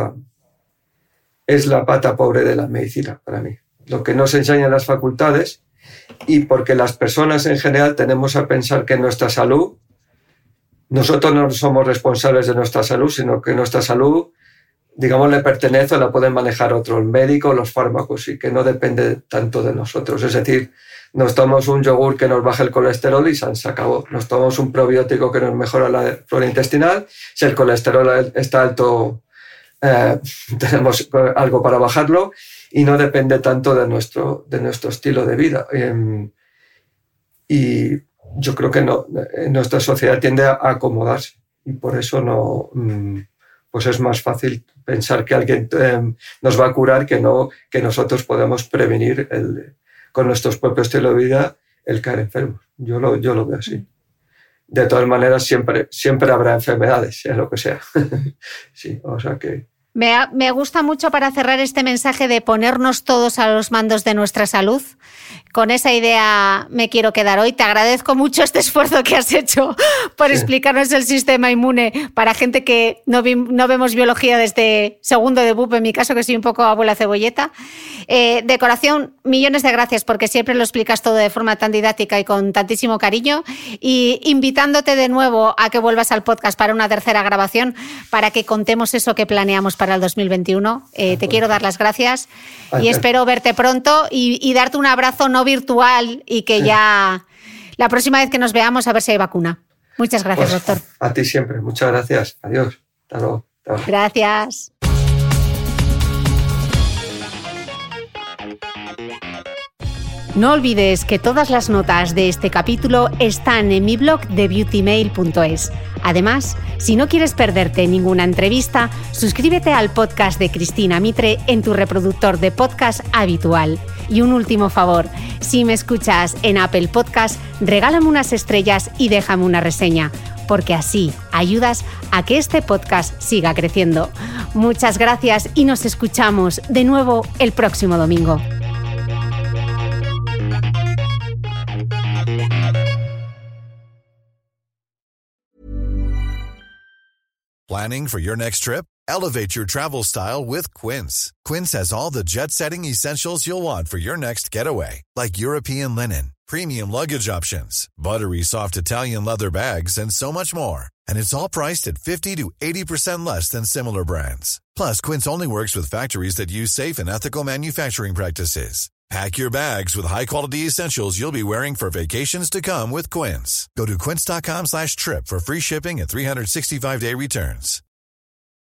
C: es la pata pobre de la medicina para mí. Lo que nos enseñan las facultades y porque las personas en general tenemos a pensar que nuestra salud, nosotros no somos responsables de nuestra salud, sino que nuestra salud, digamos, le pertenece o la pueden manejar otros, el médico, los fármacos, y que no depende tanto de nosotros. Es decir, nos tomamos un yogur que nos baja el colesterol y se acabó. Nos tomamos un probiótico que nos mejora la flora intestinal. Si el colesterol está alto, tenemos algo para bajarlo y no depende tanto de nuestro estilo de vida. Y yo creo que nuestra sociedad tiende a acomodarse y por eso pues es más fácil pensar que alguien nos va a curar que nosotros podemos prevenir con nuestro propio estilo de vida el caer enfermos. Yo lo veo así. De todas maneras, siempre habrá enfermedades, sea lo que sea. Sí, o sea que...
B: Me gusta mucho para cerrar este mensaje de ponernos todos a los mandos de nuestra salud. Con esa idea me quiero quedar hoy. Te agradezco mucho este esfuerzo que has hecho por explicarnos el sistema inmune para gente que no vemos biología desde segundo de BUP, en mi caso, que soy un poco abuela cebolleta. De corazón, millones de gracias porque siempre lo explicas todo de forma tan didáctica y con tantísimo cariño. Y invitándote de nuevo a que vuelvas al podcast para una tercera grabación para que contemos eso que planeamos para el 2021. Te quiero dar las gracias y espero verte pronto y darte un abrazo no virtual y que ya la próxima vez que nos veamos a ver si hay vacuna. Muchas gracias,
C: pues,
B: doctor.
C: A ti siempre. Muchas gracias. Adiós. Hasta luego.
B: Gracias. No olvides que todas las notas de este capítulo están en mi blog de beautymail.es. Además, si no quieres perderte ninguna entrevista, suscríbete al podcast de Cristina Mitre en tu reproductor de podcast habitual. Y un último favor, si me escuchas en Apple Podcast, regálame unas estrellas y déjame una reseña, porque así ayudas a que este podcast siga creciendo. Muchas gracias y nos escuchamos de nuevo el próximo domingo.
E: Planning for your next trip? Elevate your travel style with Quince. Quince has all the jet-setting essentials you'll want for your next getaway, like European linen, premium luggage options, buttery soft Italian leather bags, and so much more. And it's all priced at 50 to 80% less than similar brands. Plus, Quince only works with factories that use safe and ethical manufacturing practices. Pack your bags with high-quality essentials you'll be wearing for vacations to come with Quince. Go to quince.com/trip for free shipping and 365-day returns.